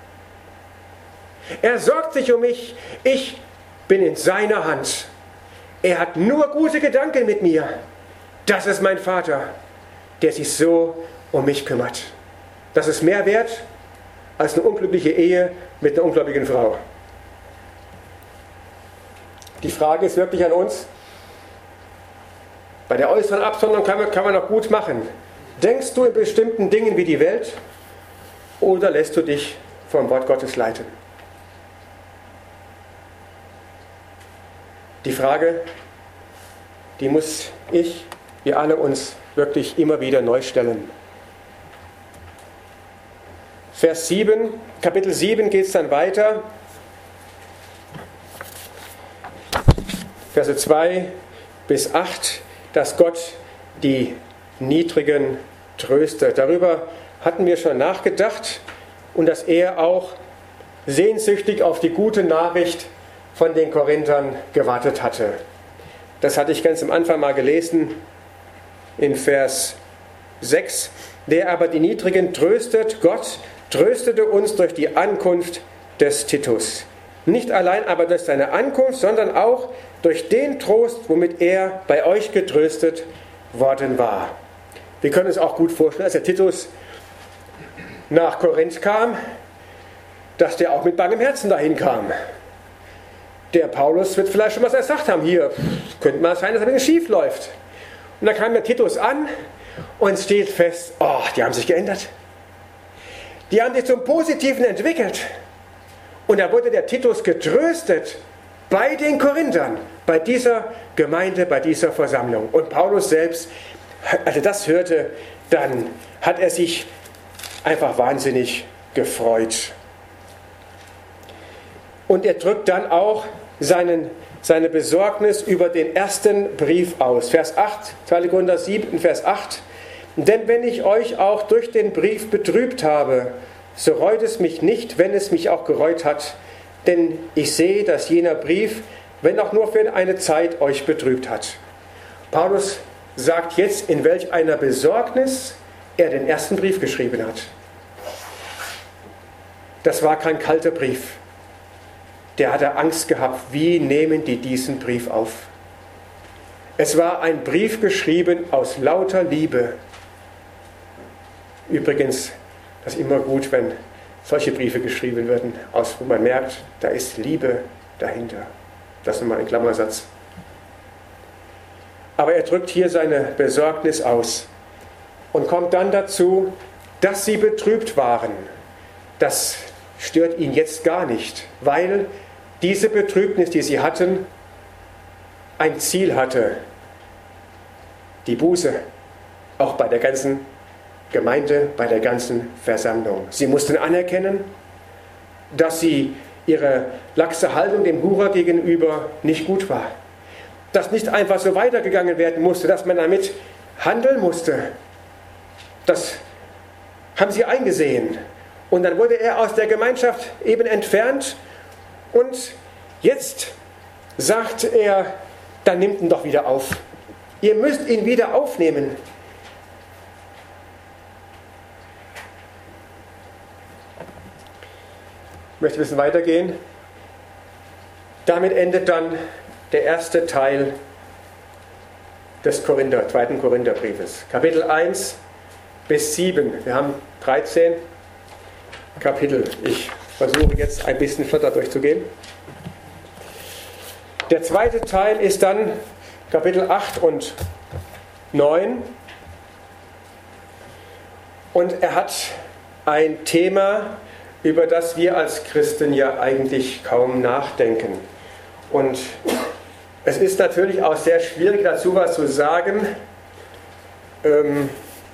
S1: Er sorgt sich um mich. Ich bin in seiner Hand. Er hat nur gute Gedanken mit mir. Das ist mein Vater, der sich so um mich kümmert. Das ist mehr wert als eine unglückliche Ehe mit einer ungläubigen Frau. Die Frage ist wirklich an uns, bei der äußeren Absonderung kann man noch gut machen. Denkst du in bestimmten Dingen wie die Welt oder lässt du dich vom Wort Gottes leiten? Die Frage, die muss wir alle uns wirklich immer wieder neu stellen. Vers 7, Kapitel 7 geht es dann weiter. Verse 2 bis 8. Dass Gott die Niedrigen tröstet. Darüber hatten wir schon nachgedacht und dass er auch sehnsüchtig auf die gute Nachricht von den Korinthern gewartet hatte. Das hatte ich ganz am Anfang mal gelesen in Vers 6. Der aber die Niedrigen tröstet, Gott tröstete uns durch die Ankunft des Titus. Nicht allein aber durch seine Ankunft, sondern auch durch den Trost, womit er bei euch getröstet worden war. Wir können uns auch gut vorstellen, als der Titus nach Korinth kam, dass der auch mit bangem Herzen dahin kam. Der Paulus wird vielleicht schon was gesagt haben, hier könnte mal sein, dass er ein bisschen schief läuft. Und dann kam der Titus an und es steht fest, oh, die haben sich geändert. Die haben sich zum Positiven entwickelt. Und da wurde der Titus getröstet bei den Korinthern, bei dieser Gemeinde, bei dieser Versammlung. Und Paulus selbst, als er das hörte, dann hat er sich einfach wahnsinnig gefreut. Und er drückt dann auch seine Besorgnis über den ersten Brief aus. Vers 8, 2. Korinther 7, Vers 8. Denn wenn ich euch auch durch den Brief betrübt habe, so reut es mich nicht, wenn es mich auch gereut hat, denn ich sehe, dass jener Brief, wenn auch nur für eine Zeit, euch betrübt hat. Paulus sagt jetzt, in welch einer Besorgnis er den ersten Brief geschrieben hat. das war kein kalter Brief. Der hatte Angst gehabt, wie nehmen die diesen Brief auf? Es war ein Brief geschrieben aus lauter Liebe. Übrigens, das ist immer gut, wenn solche Briefe geschrieben werden, wo man merkt, da ist Liebe dahinter. Das ist nochmal ein Klammersatz. Aber er drückt hier seine Besorgnis aus und kommt dann dazu, dass sie betrübt waren. Das stört ihn jetzt gar nicht, weil diese Betrübnis, die sie hatten, ein Ziel hatte. Die Buße, auch bei der ganzen Gemeinde, bei der ganzen Versammlung. Sie mussten anerkennen, dass ihre laxe Haltung dem Hurer gegenüber nicht gut war. Dass nicht einfach so weitergegangen werden musste, dass man damit handeln musste. Das haben sie eingesehen. Und dann wurde er aus der Gemeinschaft eben entfernt. Und jetzt sagt er, dann nimmt ihn doch wieder auf. Ihr müsst ihn wieder aufnehmen. Ich möchte ein bisschen weitergehen. Damit endet dann der erste Teil des zweiten Korintherbriefes. Kapitel 1 bis 7. Wir haben 13 Kapitel. Ich versuche jetzt ein bisschen flotter durchzugehen. Der zweite Teil ist dann Kapitel 8 und 9. Und er hat ein Thema, über das wir als Christen ja eigentlich kaum nachdenken. Und es ist natürlich auch sehr schwierig, dazu was zu sagen, wenn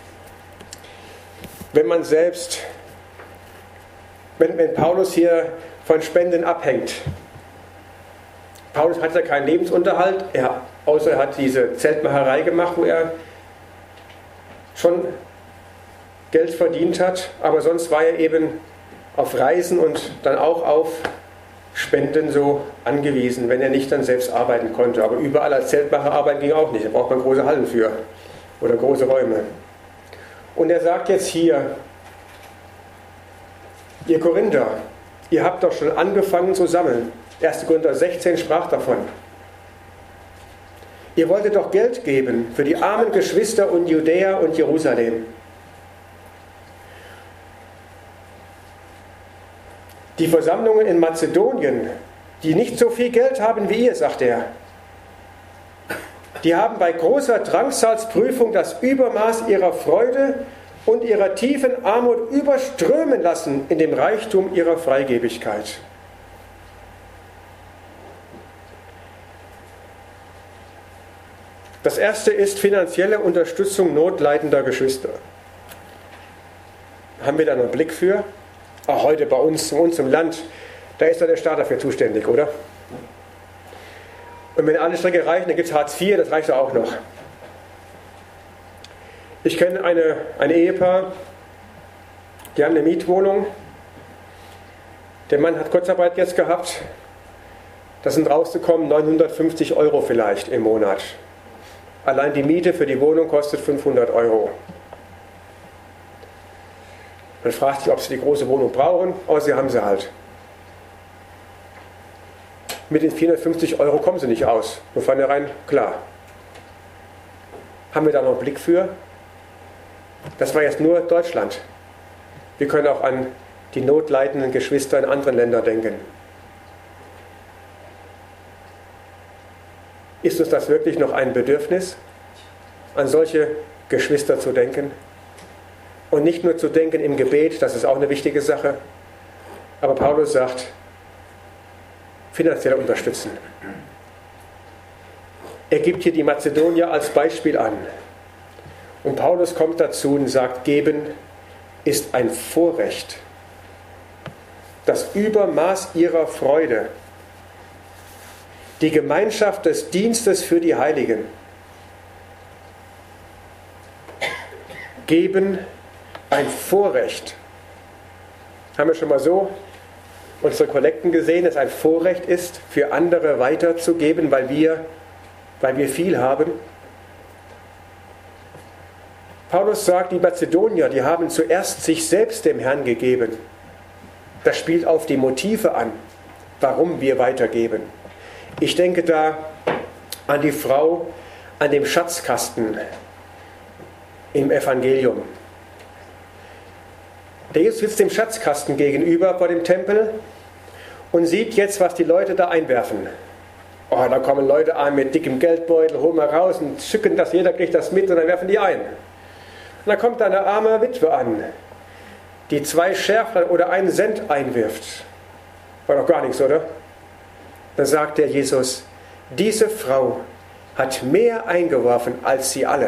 S1: Paulus hier von Spenden abhängt. Paulus hatte keinen Lebensunterhalt, außer er hat diese Zeltmacherei gemacht, wo er schon Geld verdient hat, aber sonst war er eben auf Reisen und dann auch auf Spenden so angewiesen, wenn er nicht dann selbst arbeiten konnte. Aber überall als Zeltmacher arbeiten ging auch nicht, da braucht man große Hallen für oder große Räume. Und er sagt jetzt hier, ihr Korinther, ihr habt doch schon angefangen zu sammeln. 1. Korinther 16 sprach davon. Ihr wolltet doch Geld geben für die armen Geschwister und Judäa und Jerusalem. Die Versammlungen in Mazedonien, die nicht so viel Geld haben wie ihr, sagt er, die haben bei großer Drangsalsprüfung das Übermaß ihrer Freude und ihrer tiefen Armut überströmen lassen in dem Reichtum ihrer Freigebigkeit. Das erste ist finanzielle Unterstützung notleidender Geschwister. Haben wir da noch einen Blick für? Auch heute bei uns im Land, da ist doch der Staat dafür zuständig, oder? Und wenn alle Strecke reichen, dann gibt es Hartz IV, das reicht doch auch noch. Ich kenne ein Ehepaar, die haben eine Mietwohnung. Der Mann hat Kurzarbeit jetzt gehabt. Das sind rausgekommen 950 € vielleicht im Monat. Allein die Miete für die Wohnung kostet 500 €. Man fragt sich, ob sie die große Wohnung brauchen, aber sie haben sie halt. Mit den 450 € kommen sie nicht aus. Von vornherein klar. Haben wir da noch einen Blick für? Das war jetzt nur Deutschland. Wir können auch an die notleidenden Geschwister in anderen Ländern denken. Ist uns das wirklich noch ein Bedürfnis, an solche Geschwister zu denken? Und nicht nur zu denken im Gebet, das ist auch eine wichtige Sache. Aber Paulus sagt, finanziell unterstützen. Er gibt hier die Mazedonier als Beispiel an. Und Paulus kommt dazu und sagt, geben ist ein Vorrecht. Das Übermaß ihrer Freude. Die Gemeinschaft des Dienstes für die Heiligen. Geben ein Vorrecht. Haben wir schon mal so unsere Kollekten gesehen, dass es ein Vorrecht ist, für andere weiterzugeben, weil wir viel haben? Paulus sagt, die Mazedonier, die haben zuerst sich selbst dem Herrn gegeben. Das spielt auf die Motive an, warum wir weitergeben. Ich denke da an die Frau an dem Schatzkasten im Evangelium. Der Jesus sitzt dem Schatzkasten gegenüber vor dem Tempel und sieht jetzt, was die Leute da einwerfen. Oh, da kommen Leute an mit dickem Geldbeutel, holen wir raus und schücken das, jeder kriegt das mit und dann werfen die ein. Und dann kommt da eine arme Witwe an, die 2 Scherflein oder 1 Cent einwirft. War doch gar nichts, oder? Dann sagt der Jesus, diese Frau hat mehr eingeworfen als sie alle.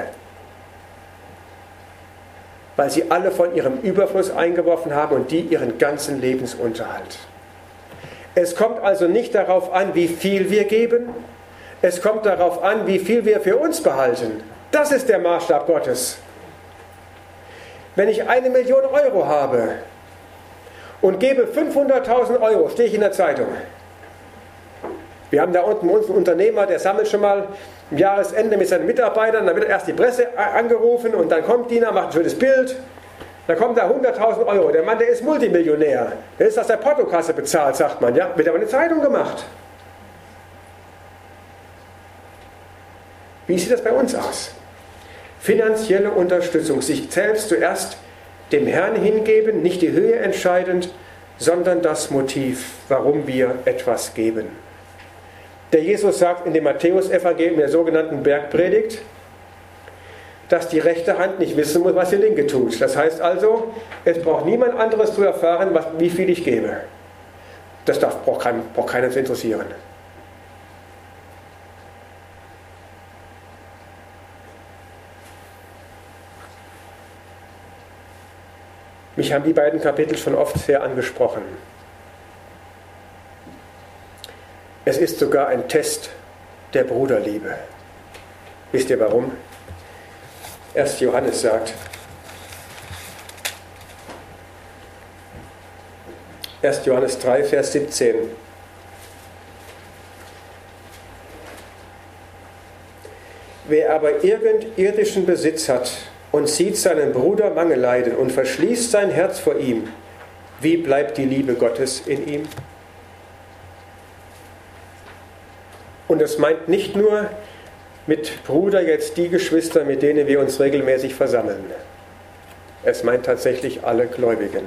S1: Weil sie alle von ihrem Überfluss eingeworfen haben und die ihren ganzen Lebensunterhalt. Es kommt also nicht darauf an, wie viel wir geben. Es kommt darauf an, wie viel wir für uns behalten. Das ist der Maßstab Gottes. Wenn ich 1 Million Euro habe und gebe 500.000 Euro, stehe ich in der Zeitung. Wir haben da unten unseren Unternehmer, der sammelt schon mal am Jahresende mit seinen Mitarbeitern, dann wird erst die Presse angerufen und dann kommt Dina, macht ein schönes Bild. Dann kommt da 100.000 Euro. Der Mann, der ist Multimillionär. Der ist aus der Portokasse bezahlt, sagt man. Ja? Wird aber eine Zeitung gemacht. Wie sieht das bei uns aus? Finanzielle Unterstützung. Sich selbst zuerst dem Herrn hingeben, nicht die Höhe entscheidend, sondern das Motiv, warum wir etwas geben. Der Jesus sagt in dem Matthäus-Evangelium, in der sogenannten Bergpredigt, dass die rechte Hand nicht wissen muss, was die linke tut. Das heißt also, es braucht niemand anderes zu erfahren, wie viel ich gebe. Das braucht keiner zu interessieren. Mich haben die beiden Kapitel schon oft sehr angesprochen. Es ist sogar ein Test der Bruderliebe. Wisst ihr warum? 1. Johannes sagt, 1. Johannes 3, Vers 17. Wer aber irgend irdischen Besitz hat und sieht seinen Bruder Mangel leiden und verschließt sein Herz vor ihm, wie bleibt die Liebe Gottes in ihm? Und es meint nicht nur mit Bruder jetzt die Geschwister, mit denen wir uns regelmäßig versammeln. Es meint tatsächlich alle Gläubigen.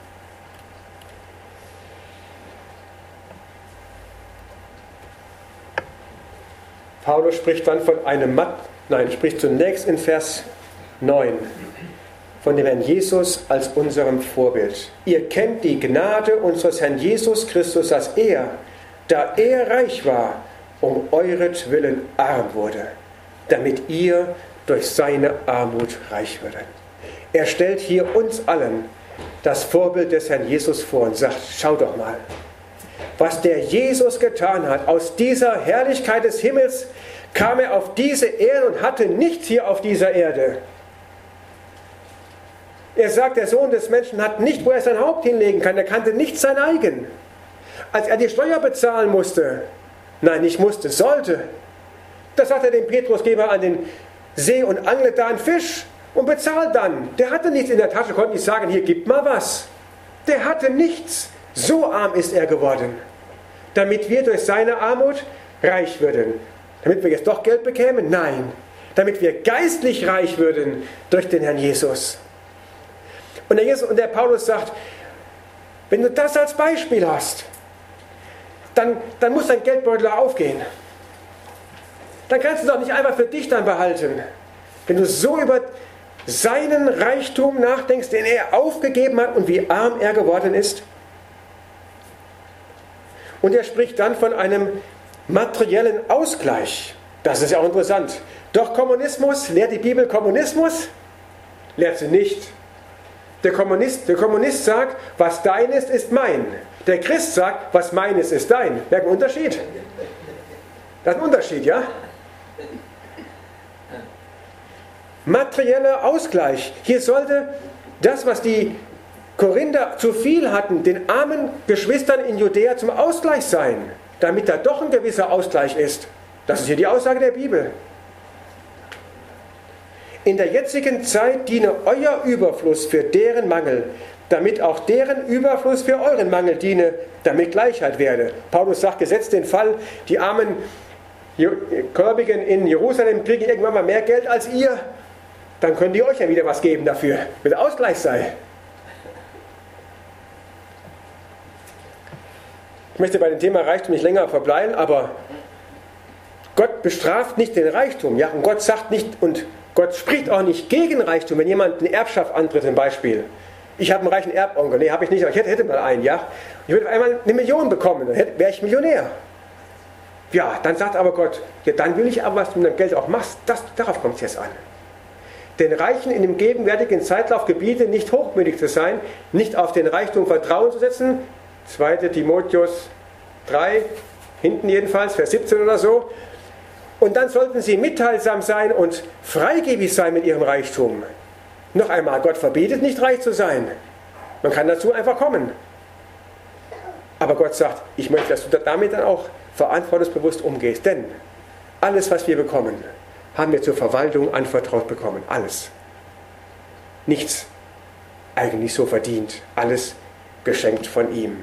S1: Paulus spricht dann von spricht zunächst in Vers 9 von dem Herrn Jesus als unserem Vorbild. Ihr kennt die Gnade unseres Herrn Jesus Christus, dass er, da er reich war, um euretwillen arm wurde, damit ihr durch seine Armut reich würdet. Er stellt hier uns allen das Vorbild des Herrn Jesus vor und sagt, schau doch mal, was der Jesus getan hat. Aus dieser Herrlichkeit des Himmels kam er auf diese Erde und hatte nichts hier auf dieser Erde. Er sagt, der Sohn des Menschen hat nicht, wo er sein Haupt hinlegen kann. Er kannte nicht sein eigen. Als er die Steuer bezahlen musste, nein, nicht musste, sollte, da sagt er dem Petrus, geh mal an den See und angle da einen Fisch und bezahl dann. Der hatte nichts in der Tasche, konnte nicht sagen, hier, gib mal was. Der hatte nichts. So arm ist er geworden, damit wir durch seine Armut reich würden. Damit wir jetzt doch Geld bekämen? Nein. Damit wir geistlich reich würden durch den Herrn Jesus. Und der Paulus sagt, wenn du das als Beispiel hast, dann muss dein Geldbeutel aufgehen. Dann kannst du doch nicht einfach für dich dann behalten. Wenn du so über seinen Reichtum nachdenkst, den er aufgegeben hat und wie arm er geworden ist. Und er spricht dann von einem materiellen Ausgleich. Das ist ja auch interessant. Doch Kommunismus, lehrt die Bibel Kommunismus? Lehrt sie nicht. Der Kommunist sagt, was dein ist, ist mein. Der Christ sagt, was mein ist, ist dein. Merkt einen Unterschied? Das ist ein Unterschied, ja? Materieller Ausgleich. Hier sollte das, was die Korinther zu viel hatten, den armen Geschwistern in Judäa zum Ausgleich sein, damit da doch ein gewisser Ausgleich ist. Das ist hier die Aussage der Bibel. In der jetzigen Zeit diene euer Überfluss für deren Mangel, damit auch deren Überfluss für euren Mangel diene, damit Gleichheit werde. Paulus sagt, gesetzt den Fall, die armen Gläubigen in Jerusalem kriegen irgendwann mal mehr Geld als ihr, dann können die euch ja wieder was geben dafür, wenn der Ausgleich sei. Ich möchte bei dem Thema Reichtum nicht länger verbleiben, aber Gott bestraft nicht den Reichtum, ja, und Gott sagt nicht, und Gott spricht auch nicht gegen Reichtum, wenn jemand eine Erbschaft antritt, zum Beispiel. Ich habe einen reichen Erbonkel, nee, habe ich nicht, aber ich hätte mal einen, ja. Ich würde einmal 1 Million bekommen, dann wäre ich Millionär. Ja, dann sagt aber Gott, ja, dann will ich aber, was du mit dem Geld auch machst, darauf kommt es jetzt an. Den Reichen in dem gegenwärtigen Zeitlauf gebiete, nicht hochmütig zu sein, nicht auf den Reichtum Vertrauen zu setzen. 2. Timotheus 3, hinten jedenfalls, Vers 17 oder so. Und dann sollten sie mitteilsam sein und freigebig sein mit ihrem Reichtum. Noch einmal, Gott verbietet nicht reich zu sein. Man kann dazu einfach kommen. Aber Gott sagt, ich möchte, dass du damit dann auch verantwortungsbewusst umgehst. Denn alles, was wir bekommen, haben wir zur Verwaltung anvertraut bekommen. Alles. Nichts eigentlich so verdient. Alles geschenkt von ihm.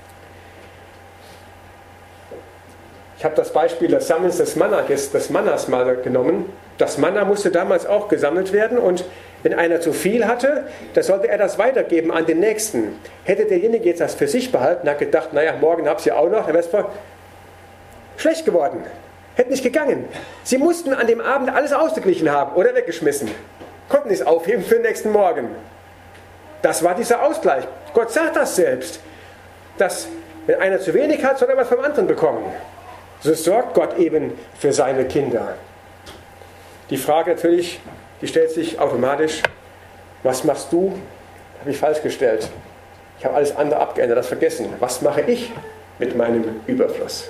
S1: Ich habe das Beispiel des Sammelns des Mannas mal genommen. Das Manna musste damals auch gesammelt werden und wenn einer zu viel hatte, dann sollte er das weitergeben an den Nächsten. Hätte derjenige jetzt das für sich behalten, hat gedacht, naja, morgen habe ich ja auch noch, dann wäre es schlecht geworden. Hätte nicht gegangen. Sie mussten an dem Abend alles ausgeglichen haben oder weggeschmissen. Konnten es aufheben für den nächsten Morgen. Das war dieser Ausgleich. Gott sagt das selbst, dass wenn einer zu wenig hat, soll er was vom anderen bekommen. So sorgt Gott eben für seine Kinder. Die Frage natürlich, die stellt sich automatisch, was machst du? Habe ich falsch gestellt. Ich habe alles andere abgeändert, das vergessen. Was mache ich mit meinem Überfluss?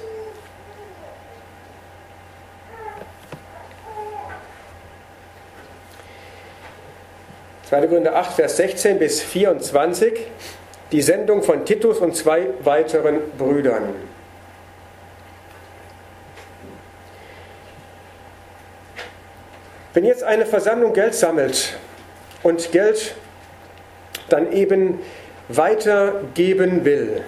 S1: Zweite Korinther 8, Vers 16 bis 24, die Sendung von Titus und 2 weiteren Brüdern. Wenn jetzt eine Versammlung Geld sammelt und Geld dann eben weitergeben will,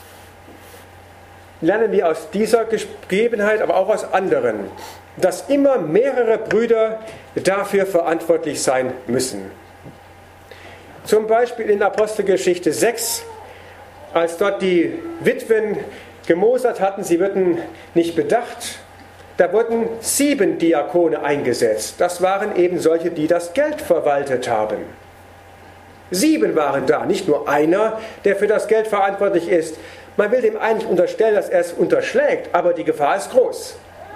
S1: lernen wir aus dieser Gegebenheit, aber auch aus anderen, dass immer mehrere Brüder dafür verantwortlich sein müssen. Zum Beispiel in Apostelgeschichte 6, als dort die Witwen gemosert hatten, sie würden nicht bedacht, da wurden 7 Diakone eingesetzt. Das waren eben solche, die das Geld verwaltet haben. 7 waren da, nicht nur einer, der für das Geld verantwortlich ist. Man will dem eigentlich unterstellen, dass er es unterschlägt, aber die Gefahr ist groß.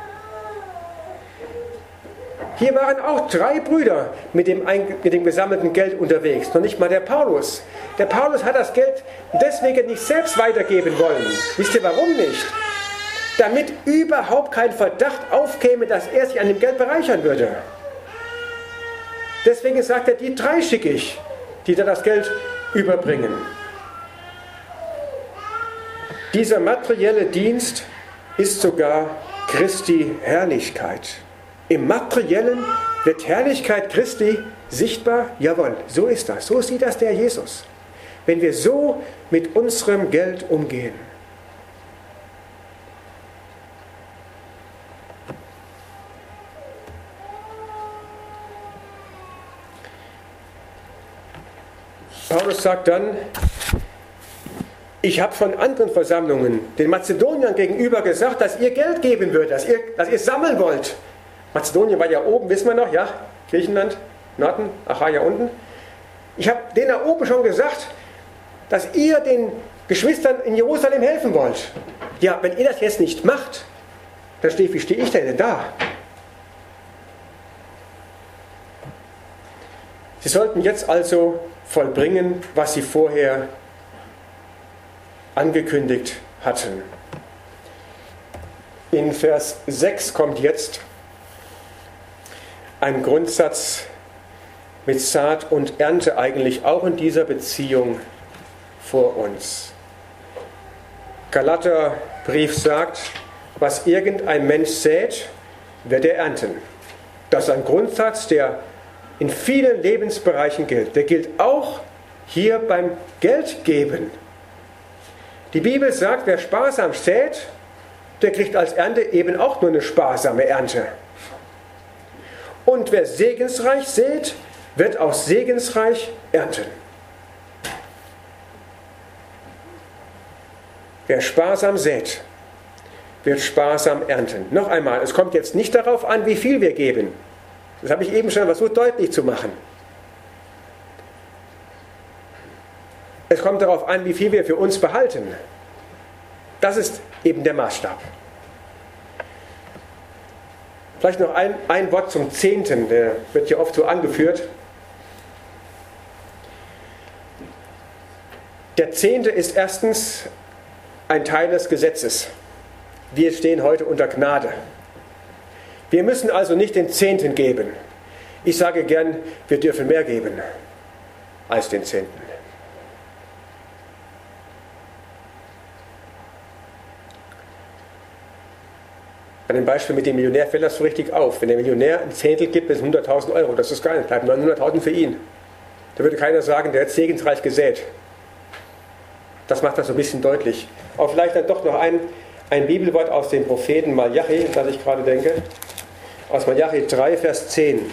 S1: Hier waren auch 3 Brüder mit dem gesammelten Geld unterwegs, noch nicht mal der Paulus. Der Paulus hat das Geld deswegen nicht selbst weitergeben wollen. Wisst ihr warum nicht? Damit überhaupt kein Verdacht aufkäme, dass er sich an dem Geld bereichern würde. Deswegen sagt er, die 3 schicke ich, die da das Geld überbringen. Dieser materielle Dienst ist sogar Christi Herrlichkeit. Im Materiellen wird Herrlichkeit Christi sichtbar? Jawohl, so ist das. So sieht das der Jesus. Wenn wir so mit unserem Geld umgehen. Paulus sagt dann, ich habe von anderen Versammlungen den Mazedoniern gegenüber gesagt, dass ihr Geld geben würdet, dass ihr sammeln wollt. Mazedonien war ja oben, wissen wir noch, ja? Griechenland, Norden, Achaia unten. Ich habe denen da oben schon gesagt, dass ihr den Geschwistern in Jerusalem helfen wollt. Ja, wenn ihr das jetzt nicht macht, dann wie stehe ich denn da? Sie sollten jetzt also vollbringen, was sie vorher angekündigt hatten. In Vers 6 kommt jetzt ein Grundsatz mit Saat und Ernte eigentlich auch in dieser Beziehung vor uns. Galaterbrief sagt, was irgendein Mensch sät, wird er ernten. Das ist ein Grundsatz, der in vielen Lebensbereichen gilt. Der gilt auch hier beim Geldgeben. Die Bibel sagt, wer sparsam sät, der kriegt als Ernte eben auch nur eine sparsame Ernte. Und wer segensreich sät, wird auch segensreich ernten. Wer sparsam sät, wird sparsam ernten. Noch einmal, es kommt jetzt nicht darauf an, wie viel wir geben. Das habe ich eben schon versucht deutlich zu machen. Es kommt darauf an, wie viel wir für uns behalten. Das ist eben der Maßstab. Vielleicht noch ein Wort zum Zehnten, der wird hier oft so angeführt. Der Zehnte ist erstens ein Teil des Gesetzes. Wir stehen heute unter Gnade. Wir müssen also nicht den Zehnten geben. Ich sage gern, wir dürfen mehr geben als den Zehnten. Bei dem Beispiel mit dem Millionär fällt das so richtig auf. Wenn der Millionär ein Zehntel gibt, bis 100.000 Euro, das ist gar nicht, bleiben 900.000 für ihn. Da würde keiner sagen, der hat segensreich gesät. Das macht das so ein bisschen deutlich. Aber vielleicht dann doch noch ein Bibelwort aus dem Propheten Malachi, das ich gerade denke. Aus Malachi 3, Vers 10.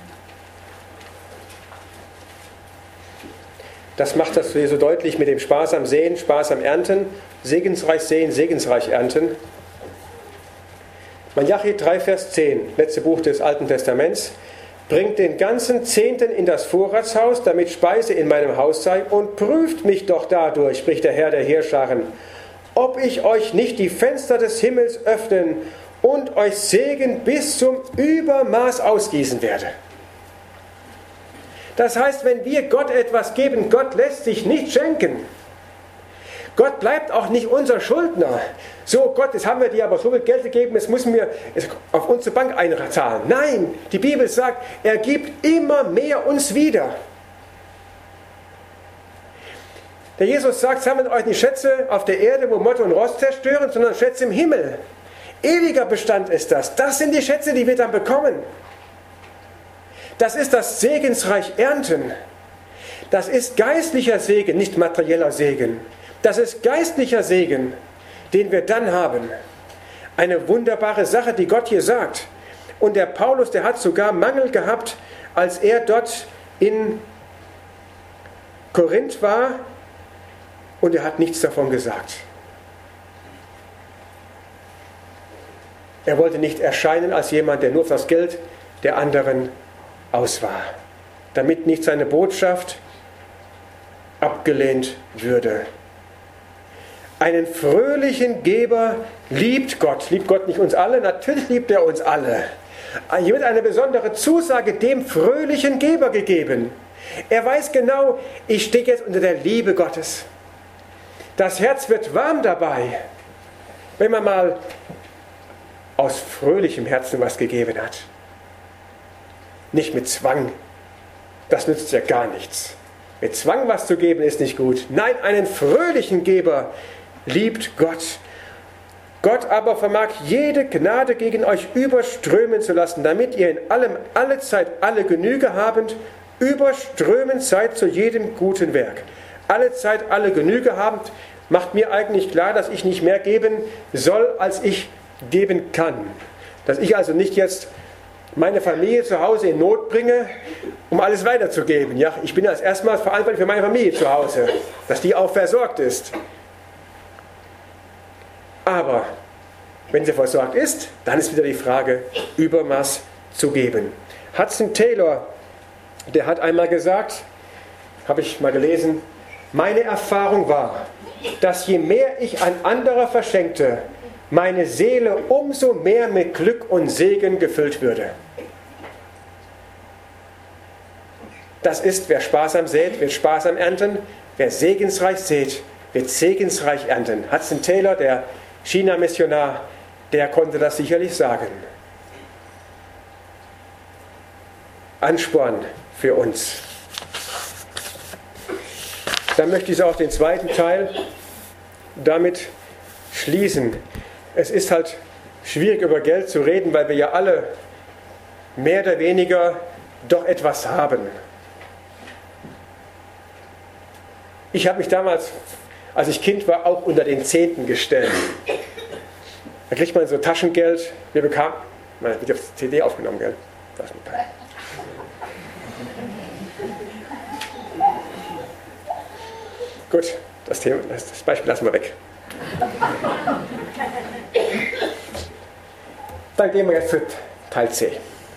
S1: Das macht das so deutlich mit dem sparsam Säen, sparsam Ernten, segensreich säen, segensreich ernten. Malachi 3, Vers 10, letzte Buch des Alten Testaments. Bringt den ganzen Zehnten in das Vorratshaus, damit Speise in meinem Haus sei, und prüft mich doch dadurch, spricht der Herr der Heerscharen, ob ich euch nicht die Fenster des Himmels öffnen und euch Segen bis zum Übermaß ausgießen werde. Das heißt, wenn wir Gott etwas geben, Gott lässt sich nicht schenken. Gott bleibt auch nicht unser Schuldner. So, Gott, jetzt haben wir dir aber so viel Geld gegeben, jetzt müssen wir es auf unsere Bank einzahlen. Nein, die Bibel sagt, er gibt immer mehr uns wieder. Der Jesus sagt, sammelt euch nicht Schätze auf der Erde, wo Motte und Rost zerstören, sondern Schätze im Himmel. Ewiger Bestand ist das. Das sind die Schätze, die wir dann bekommen. Das ist das segensreich Ernten. Das ist geistlicher Segen, nicht materieller Segen. Das ist geistlicher Segen, den wir dann haben. Eine wunderbare Sache, die Gott hier sagt. Und der Paulus, der hat sogar Mangel gehabt, als er dort in Korinth war, und er hat nichts davon gesagt. Er wollte nicht erscheinen als jemand, der nur auf das Geld der anderen aus war, damit nicht seine Botschaft abgelehnt würde. Einen fröhlichen Geber liebt Gott. Liebt Gott nicht uns alle? Natürlich liebt er uns alle. Hier wird eine besondere Zusage dem fröhlichen Geber gegeben. Er weiß genau, ich stehe jetzt unter der Liebe Gottes. Das Herz wird warm dabei, wenn man mal aus fröhlichem Herzen was gegeben hat. Nicht mit Zwang. Das nützt ja gar nichts. Mit Zwang was zu geben ist nicht gut. Nein, einen fröhlichen Geber liebt Gott. Gott aber vermag jede Gnade gegen euch überströmen zu lassen, damit ihr in allem, alle Zeit, alle Genüge habend, überströmend seid zu jedem guten Werk. Alle Zeit, alle Genüge habend, macht mir eigentlich klar, dass ich nicht mehr geben soll, als ich geben kann. Dass ich also nicht jetzt meine Familie zu Hause in Not bringe, um alles weiterzugeben. Ja, ich bin als erstmal verantwortlich für meine Familie zu Hause, dass die auch versorgt ist. Aber wenn sie versorgt ist, dann ist wieder die Frage, Übermaß zu geben. Hudson Taylor, der hat einmal gesagt, habe ich mal gelesen, meine Erfahrung war, dass je mehr ich an anderer verschenkte, meine Seele umso mehr mit Glück und Segen gefüllt würde. Das ist, wer sparsam sät, wird sparsam ernten. Wer segensreich sät, wird segensreich ernten. Hudson Taylor, der China-Missionar, der konnte das sicherlich sagen. Ansporn für uns. Dann möchte ich auch den zweiten Teil damit schließen. Es ist halt schwierig, über Geld zu reden, weil wir ja alle mehr oder weniger doch etwas haben. Ich habe mich damals, als ich Kind war, auch unter den Zehnten gestellt. Da kriegt man so Taschengeld. Wir bekamen, man wird auf CD aufgenommen, gell? Das ist nicht. Gut, das Beispiel lassen wir weg. Dann gehen wir jetzt zu Teil C.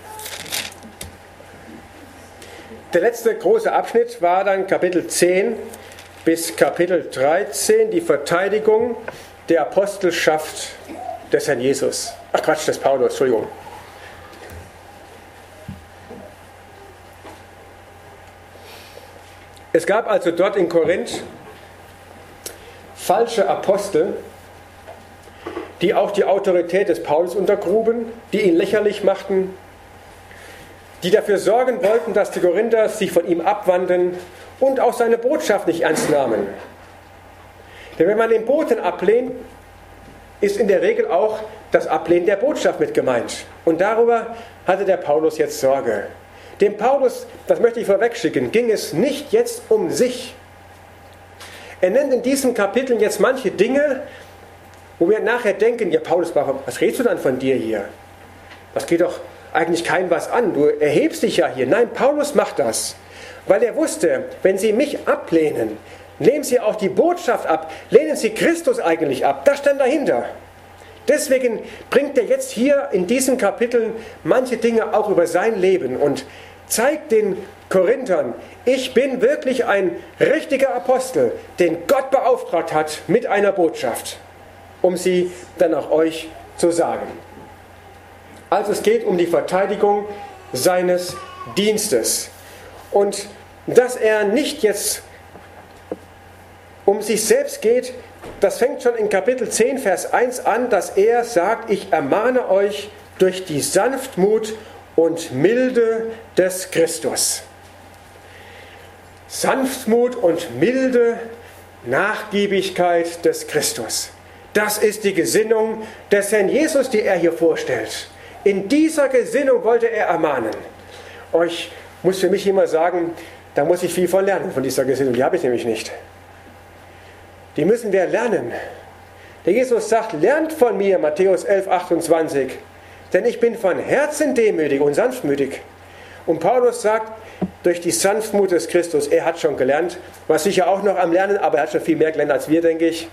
S1: Der letzte große Abschnitt war dann Kapitel 10 bis Kapitel 13, die Verteidigung der Apostelschaft des Herrn Jesus. Ach Quatsch, des Paulus, Entschuldigung. Es gab also dort in Korinth falsche Apostel, die auch die Autorität des Paulus untergruben, die ihn lächerlich machten, die dafür sorgen wollten, dass die Korinther sich von ihm abwandten und auch seine Botschaft nicht ernst nahmen. Denn wenn man den Boten ablehnt, ist in der Regel auch das Ablehnen der Botschaft mit gemeint. Und darüber hatte der Paulus jetzt Sorge. Dem Paulus, das möchte ich vorwegschicken, ging es nicht jetzt um sich. Er nennt in diesem Kapitel jetzt manche Dinge, wo wir nachher denken, ja Paulus, was redest du dann von dir hier? Das geht doch eigentlich keinem was an, du erhebst dich ja hier. Nein, Paulus macht das, weil er wusste, wenn sie mich ablehnen, lehnen sie auch die Botschaft ab, lehnen sie Christus eigentlich ab. Das stand dahinter. Deswegen bringt er jetzt hier in diesen Kapiteln manche Dinge auch über sein Leben und zeigt den Korinthern, ich bin wirklich ein richtiger Apostel, den Gott beauftragt hat mit einer Botschaft, um sie dann auch euch zu sagen. Also es geht um die Verteidigung seines Dienstes. Und dass er nicht jetzt um sich selbst geht, das fängt schon in Kapitel 10, Vers 1 an, dass er sagt, ich ermahne euch durch die Sanftmut und Milde des Christus. Sanftmut und Milde, Nachgiebigkeit des Christus. Das ist die Gesinnung des Herrn Jesus, die er hier vorstellt. In dieser Gesinnung wollte er ermahnen. Ich muss für mich immer sagen, da muss ich viel von lernen, von dieser Gesinnung. Die habe ich nämlich nicht. Die müssen wir lernen. Der Jesus sagt, lernt von mir, Matthäus 11, 28, denn ich bin von Herzen demütig und sanftmütig. Und Paulus sagt, durch die Sanftmut des Christus, er hat schon gelernt, war sicher auch noch am Lernen, aber er hat schon viel mehr gelernt als wir, denke ich.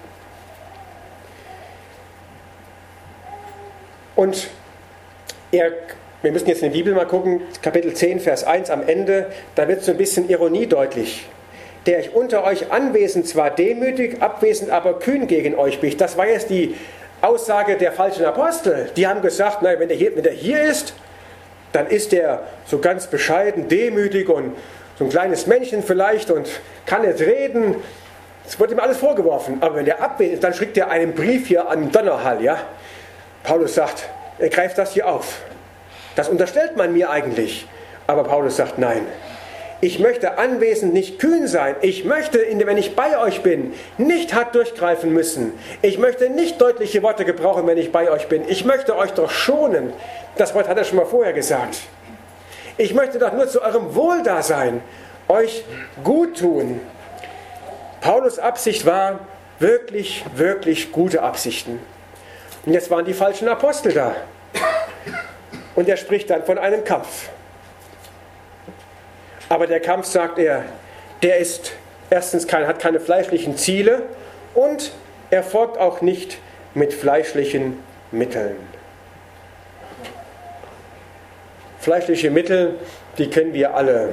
S1: Und wir müssen jetzt in die Bibel mal gucken, Kapitel 10, Vers 1 am Ende, da wird so ein bisschen Ironie deutlich. Der ich unter euch anwesend zwar demütig, abwesend, aber kühn gegen euch bin. Das war jetzt die Aussage der falschen Apostel. Die haben gesagt, nein, wenn der hier ist, dann ist er so ganz bescheiden, demütig und so ein kleines Männchen vielleicht und kann nicht reden. Es wird ihm alles vorgeworfen. Aber wenn der abwesend ist, dann schickt er einen Brief hier an den Donnerhall. Ja? Paulus sagt, er greift das hier auf. Das unterstellt man mir eigentlich. Aber Paulus sagt, nein. Ich möchte anwesend nicht kühn sein. Ich möchte, wenn ich bei euch bin, nicht hart durchgreifen müssen. Ich möchte nicht deutliche Worte gebrauchen, wenn ich bei euch bin. Ich möchte euch doch schonen. Das Wort hat er schon mal vorher gesagt. Ich möchte doch nur zu eurem Wohl da sein, euch gut tun. Paulus' Absicht war wirklich, wirklich gute Absichten. Und jetzt waren die falschen Apostel da. Und er spricht dann von einem Kampf. Aber der Kampf, sagt er, der ist erstens hat keine fleischlichen Ziele und erfolgt auch nicht mit fleischlichen Mitteln. Fleischliche Mittel, die kennen wir alle.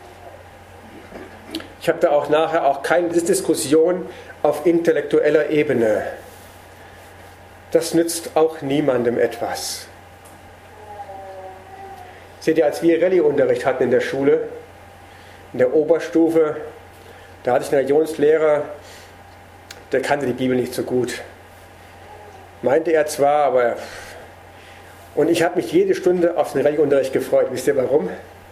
S1: Ich habe da auch nachher auch keine Diskussion auf intellektueller Ebene. Das nützt auch niemandem etwas. Seht ihr, als wir Rallye-Unterricht hatten in der Schule, in der Oberstufe, da hatte ich einen Religionslehrer, der kannte die Bibel nicht so gut. Meinte er zwar, aber... Und ich habe mich jede Stunde auf den Rallye-Unterricht gefreut. Wisst ihr warum?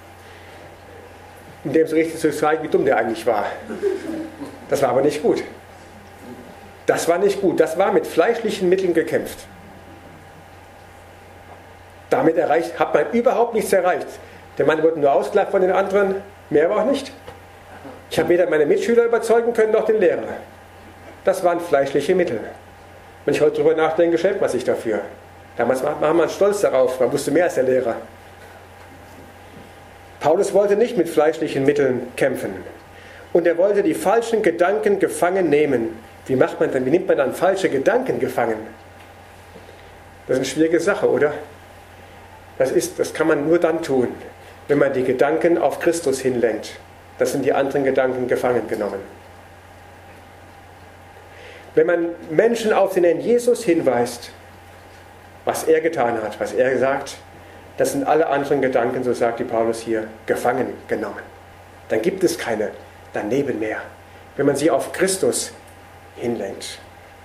S1: Um dem so richtig zu zeigen, wie dumm der eigentlich war. Das war aber nicht gut. Das war nicht gut. Das war mit fleischlichen Mitteln gekämpft. Damit hat man überhaupt nichts erreicht. Der Mann wurde nur ausgelacht von den anderen, mehr aber auch nicht. Ich habe weder meine Mitschüler überzeugen können, noch den Lehrer. Das waren fleischliche Mittel. Wenn ich heute darüber nachdenke, schämt man sich dafür. Damals war man stolz darauf, man wusste mehr als der Lehrer. Paulus wollte nicht mit fleischlichen Mitteln kämpfen. Und er wollte die falschen Gedanken gefangen nehmen. Wie nimmt man dann falsche Gedanken gefangen? Das ist eine schwierige Sache, oder? Das kann man nur dann tun, wenn man die Gedanken auf Christus hinlenkt. Das sind die anderen Gedanken gefangen genommen. Wenn man Menschen auf den Herrn Jesus hinweist, was er getan hat, was er sagt, das sind alle anderen Gedanken, so sagt die Paulus hier, gefangen genommen. Dann gibt es keine daneben mehr, wenn man sie auf Christus hinlenkt.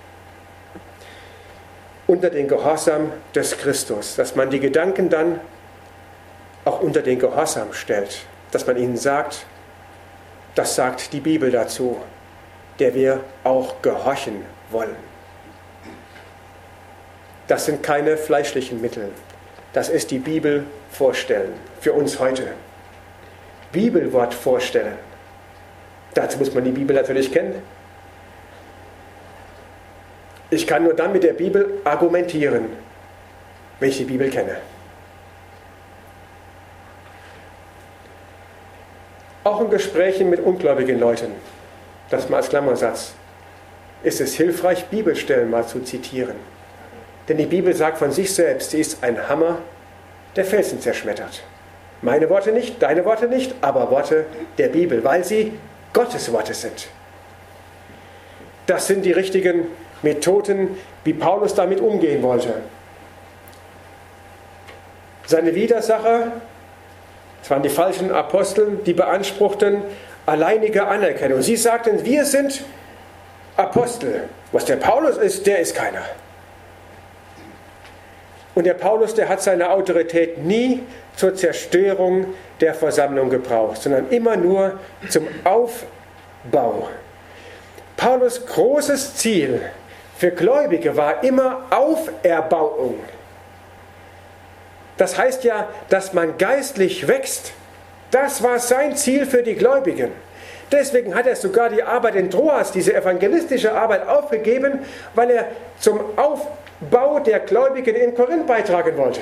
S1: Unter den Gehorsam des Christus, dass man die Gedanken dann auch unter den Gehorsam stellt, dass man ihnen sagt, das sagt die Bibel dazu, der wir auch gehorchen wollen. Das sind keine fleischlichen Mittel. Das ist die Bibel vorstellen für uns heute. Bibelwort vorstellen. Dazu muss man die Bibel natürlich kennen. Ich kann nur dann mit der Bibel argumentieren, wenn ich die Bibel kenne. Auch in Gesprächen mit ungläubigen Leuten, das mal als Klammersatz, ist es hilfreich, Bibelstellen mal zu zitieren. Denn die Bibel sagt von sich selbst, sie ist ein Hammer, der Felsen zerschmettert. Meine Worte nicht, deine Worte nicht, aber Worte der Bibel, weil sie Gottes Worte sind. Das sind die richtigen Methoden, wie Paulus damit umgehen wollte. Seine Widersacher, das waren die falschen Apostel, die beanspruchten alleinige Anerkennung. Sie sagten, wir sind Apostel. Was der Paulus ist, der ist keiner. Und der Paulus, der hat seine Autorität nie zur Zerstörung der Versammlung gebraucht, sondern immer nur zum Aufbau. Paulus' großes Ziel für Gläubige war immer Auferbauung. Das heißt ja, dass man geistlich wächst. Das war sein Ziel für die Gläubigen. Deswegen hat er sogar die Arbeit in Troas, diese evangelistische Arbeit, aufgegeben, weil er zum Aufbau der Gläubigen in Korinth beitragen wollte.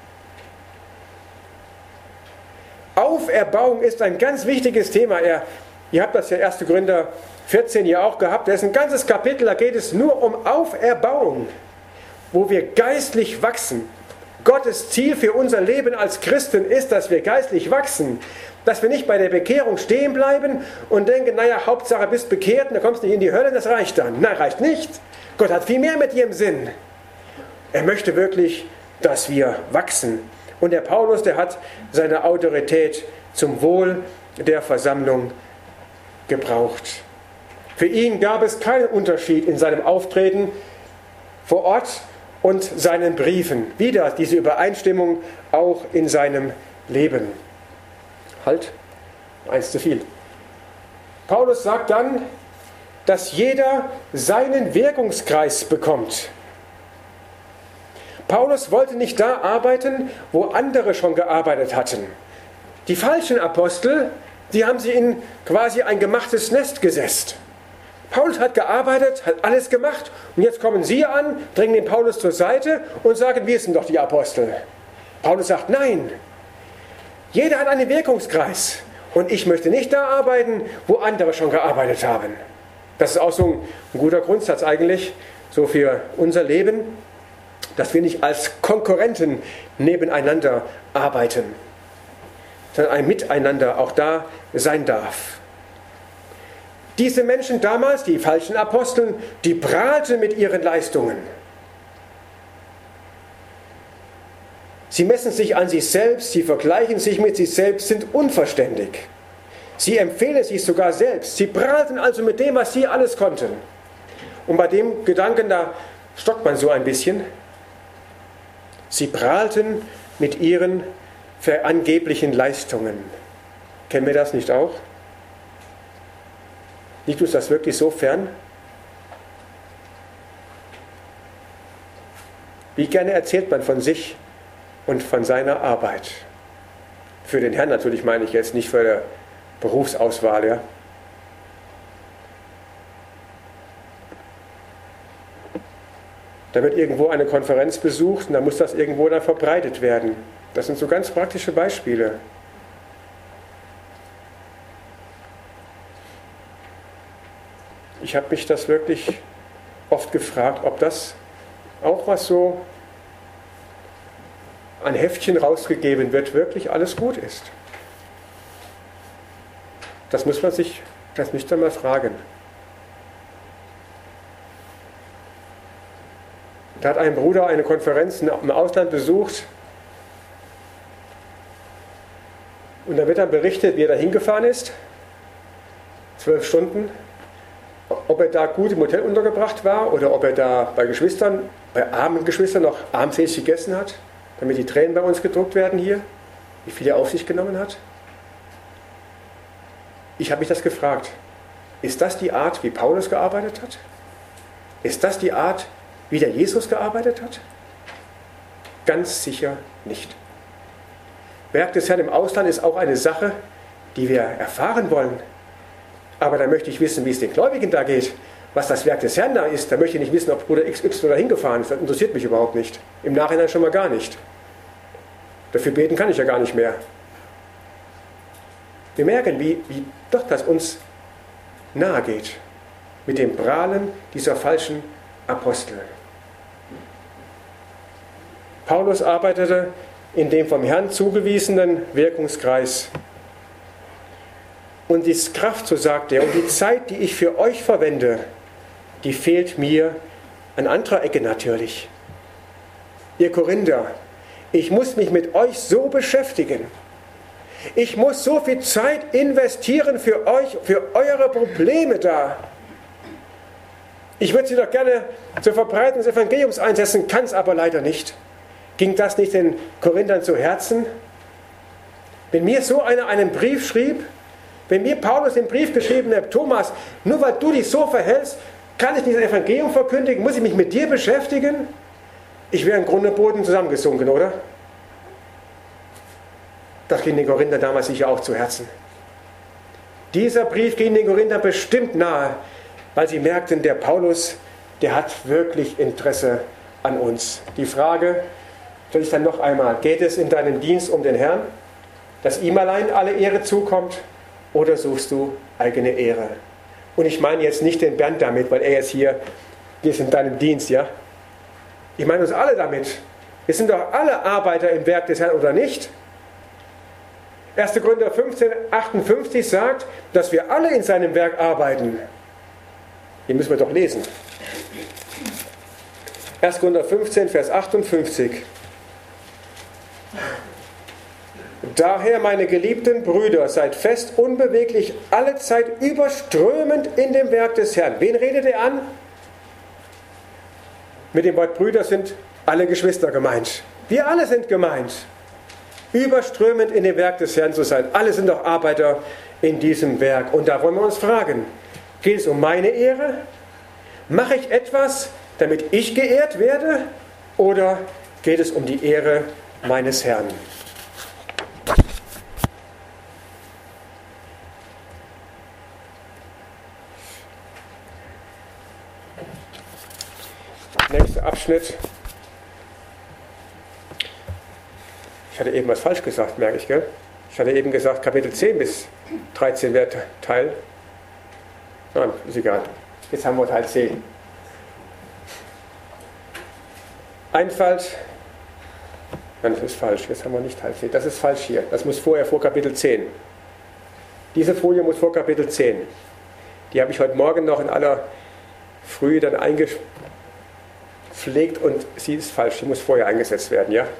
S1: Auferbauung ist ein ganz wichtiges Thema. Ihr habt das ja 1. Korinther 14 hier auch gehabt. Das ist ein ganzes Kapitel, da geht es nur um Auferbauung, wo wir geistlich wachsen. Gottes Ziel für unser Leben als Christen ist, dass wir geistlich wachsen. Dass wir nicht bei der Bekehrung stehen bleiben und denken, naja, Hauptsache bist bekehrt und dann kommst du nicht in die Hölle, das reicht dann. Nein, reicht nicht. Gott hat viel mehr mit dir im Sinn. Er möchte wirklich, dass wir wachsen. Und der Paulus, der hat seine Autorität zum Wohl der Versammlung gebraucht. Für ihn gab es keinen Unterschied in seinem Auftreten vor Ort und seinen Briefen. Wieder diese Übereinstimmung auch in seinem Leben. Halt, eins zu viel. Paulus sagt dann, dass jeder seinen Wirkungskreis bekommt. Paulus wollte nicht da arbeiten, wo andere schon gearbeitet hatten. Die falschen Apostel, die haben sie in quasi ein gemachtes Nest gesetzt. Paulus hat gearbeitet, hat alles gemacht und jetzt kommen sie an, drängen den Paulus zur Seite und sagen, wir sind doch die Apostel. Paulus sagt, nein, jeder hat einen Wirkungskreis und ich möchte nicht da arbeiten, wo andere schon gearbeitet haben. Das ist auch so ein guter Grundsatz eigentlich, so für unser Leben, dass wir nicht als Konkurrenten nebeneinander arbeiten, sondern ein Miteinander auch da sein darf. Diese Menschen damals, die falschen Aposteln, die prahlten mit ihren Leistungen. Sie messen sich an sich selbst, sie vergleichen sich mit sich selbst, sind unverständig. Sie empfehlen sich sogar selbst. Sie prahlten also mit dem, was sie alles konnten. Und bei dem Gedanken, da stockt man so ein bisschen. Sie prahlten mit ihren angeblichen Leistungen. Kennen wir das nicht auch? Liegt uns das wirklich so fern? Wie gerne erzählt man von sich und von seiner Arbeit? Für den Herrn natürlich meine ich jetzt, nicht für die Berufsauswahl. Ja? Da wird irgendwo eine Konferenz besucht und dann muss das irgendwo dann verbreitet werden. Das sind so ganz praktische Beispiele. Ich habe mich das wirklich oft gefragt, ob das auch was so an Heftchen rausgegeben wird, wirklich alles gut ist. Das muss man sich ganz nüchtern mal fragen. Da hat ein Bruder eine Konferenz im Ausland besucht und da wird dann berichtet, wie er da hingefahren ist, 12 Stunden, ob er da gut im Hotel untergebracht war oder ob er da bei Geschwistern, bei armen Geschwistern noch armselig gegessen hat, damit die Tränen bei uns gedruckt werden hier, wie viel er auf sich genommen hat. Ich habe mich das gefragt. Ist das die Art, wie Paulus gearbeitet hat? Ist das die Art, wie der Jesus gearbeitet hat? Ganz sicher nicht. Werk des Herrn im Ausland ist auch eine Sache, die wir erfahren wollen. Aber da möchte ich wissen, wie es den Gläubigen da geht. Was das Werk des Herrn da ist, da möchte ich nicht wissen, ob Bruder XY da hingefahren ist. Das interessiert mich überhaupt nicht. Im Nachhinein schon mal gar nicht. Dafür beten kann ich ja gar nicht mehr. Wir merken, wie doch das uns nahe geht mit dem Prahlen dieser falschen Apostel. Paulus arbeitete in dem vom Herrn zugewiesenen Wirkungskreis. Und die Kraft, so sagt er, und die Zeit, die ich für euch verwende, die fehlt mir an anderer Ecke natürlich. Ihr Korinther, ich muss mich mit euch so beschäftigen. Ich muss so viel Zeit investieren für euch, für eure Probleme da. Ich würde sie doch gerne zur Verbreitung des Evangeliums einsetzen, kann es aber leider nicht. Ging das nicht den Korinthern zu Herzen? Wenn mir so einer einen Brief schrieb, wenn mir Paulus den Brief geschrieben hat, Thomas, nur weil du dich so verhältst, kann ich nicht das Evangelium verkündigen, muss ich mich mit dir beschäftigen? Ich wäre im Grunde Boden zusammengesunken, oder? Das ging den Korinthern damals sicher auch zu Herzen. Dieser Brief ging den Korinthern bestimmt nahe, weil sie merkten, der Paulus, der hat wirklich Interesse an uns. Die Frage stelle ich dann noch einmal, geht es in deinem Dienst um den Herrn, dass ihm allein alle Ehre zukommt, oder suchst du eigene Ehre? Und ich meine jetzt nicht den Bernd damit, weil er jetzt hier, wir sind in deinem Dienst, ja? Ich meine uns alle damit. Wir sind doch alle Arbeiter im Werk des Herrn, oder nicht? 1. Korinther 15, 58 sagt, dass wir alle in seinem Werk arbeiten. Hier müssen wir doch lesen. 1. Korinther 15, Vers 58. Daher, meine geliebten Brüder, seid fest, unbeweglich, allezeit überströmend in dem Werk des Herrn. Wen redet er an? Mit dem Wort Brüder sind alle Geschwister gemeint. Wir alle sind gemeint. Überströmend in dem Werk des Herrn zu sein. Alle sind doch Arbeiter in diesem Werk. Und da wollen wir uns fragen, geht es um meine Ehre? Mache ich etwas, damit ich geehrt werde? Oder geht es um die Ehre meines Herrn? Nächster Abschnitt. Ich hatte eben was falsch gesagt, merke ich, gell? Ich hatte eben gesagt, Kapitel 10 bis 13 wäre Teil. Nein, ist egal. Jetzt haben wir Teil C. Einfalt. Nein, das ist falsch. Jetzt haben wir nicht Teil C. Das ist falsch hier. Das muss vorher vor Kapitel 10. Diese Folie muss vor Kapitel 10. Die habe ich heute Morgen noch in aller Frühe dann eingepflegt und sie ist falsch. Die muss vorher eingesetzt werden, ja?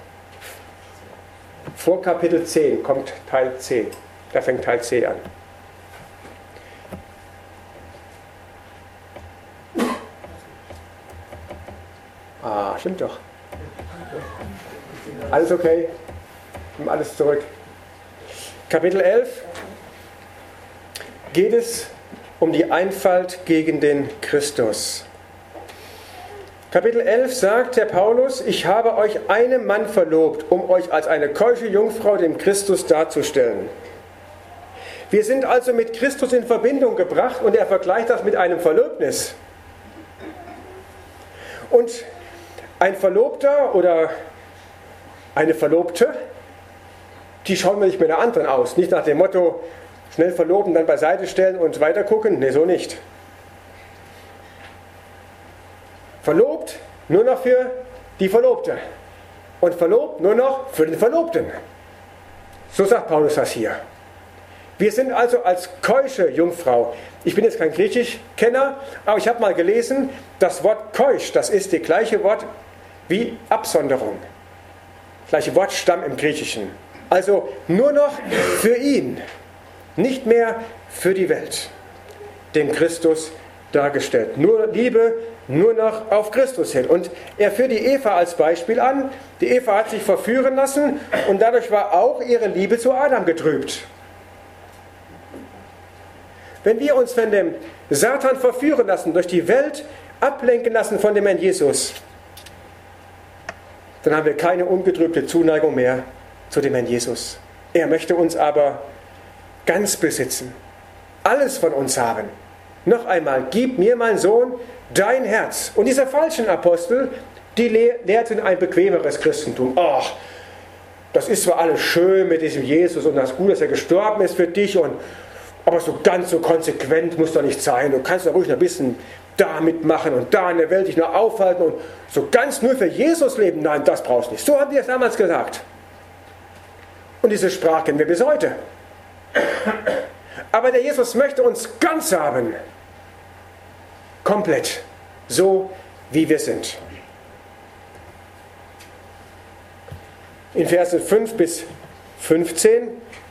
S1: Vor Kapitel 10 kommt Teil C. Da fängt Teil C an. Ah, stimmt doch. Alles okay. Nimm alles zurück. Kapitel 11 geht es um die Einfalt gegen den Christus. Kapitel 11 sagt der Paulus, ich habe euch einem Mann verlobt, um euch als eine keusche Jungfrau dem Christus darzustellen. Wir sind also mit Christus in Verbindung gebracht und er vergleicht das mit einem Verlöbnis. Und Ein Verlobter oder eine Verlobte, die schauen wir nicht mit der anderen aus. Nicht nach dem Motto, schnell verloben, dann beiseite stellen und weiter gucken. Nee, so nicht. Verlobt nur noch für die Verlobte. Und verlobt nur noch für den Verlobten. So sagt Paulus das hier. Wir sind also als keusche Jungfrau. Ich bin jetzt kein Griechisch-Kenner, aber ich habe mal gelesen, das Wort keusch, das ist das gleiche Wort wie Absonderung. Gleiche Wortstamm im Griechischen. Also nur noch für ihn, nicht mehr für die Welt. Den Christus dargestellt. Nur Liebe, nur noch auf Christus hin. Und er führt die Eva als Beispiel an. Die Eva hat sich verführen lassen und dadurch war auch ihre Liebe zu Adam getrübt. Wenn wir uns von dem Satan verführen lassen, durch die Welt ablenken lassen von dem Herrn Jesus, dann haben wir keine ungetrübte Zuneigung mehr zu dem Herrn Jesus. Er möchte uns aber ganz besitzen, alles von uns haben. Noch einmal, gib mir, mein Sohn, dein Herz. Und diese falschen Apostel, die lehrten ein bequemeres Christentum. Ach, das ist zwar alles schön mit diesem Jesus und das ist gut, dass er gestorben ist für dich, aber so ganz so konsequent muss doch nicht sein. Du kannst doch ruhig noch ein bisschen da mitmachen und da in der Welt dich noch aufhalten und so ganz nur für Jesus leben. Nein, das brauchst du nicht. So haben die es damals gesagt. Und diese Sprache kennen wir bis heute. Aber der Jesus möchte uns ganz haben. Komplett. So wie wir sind. In Verse 5 bis 15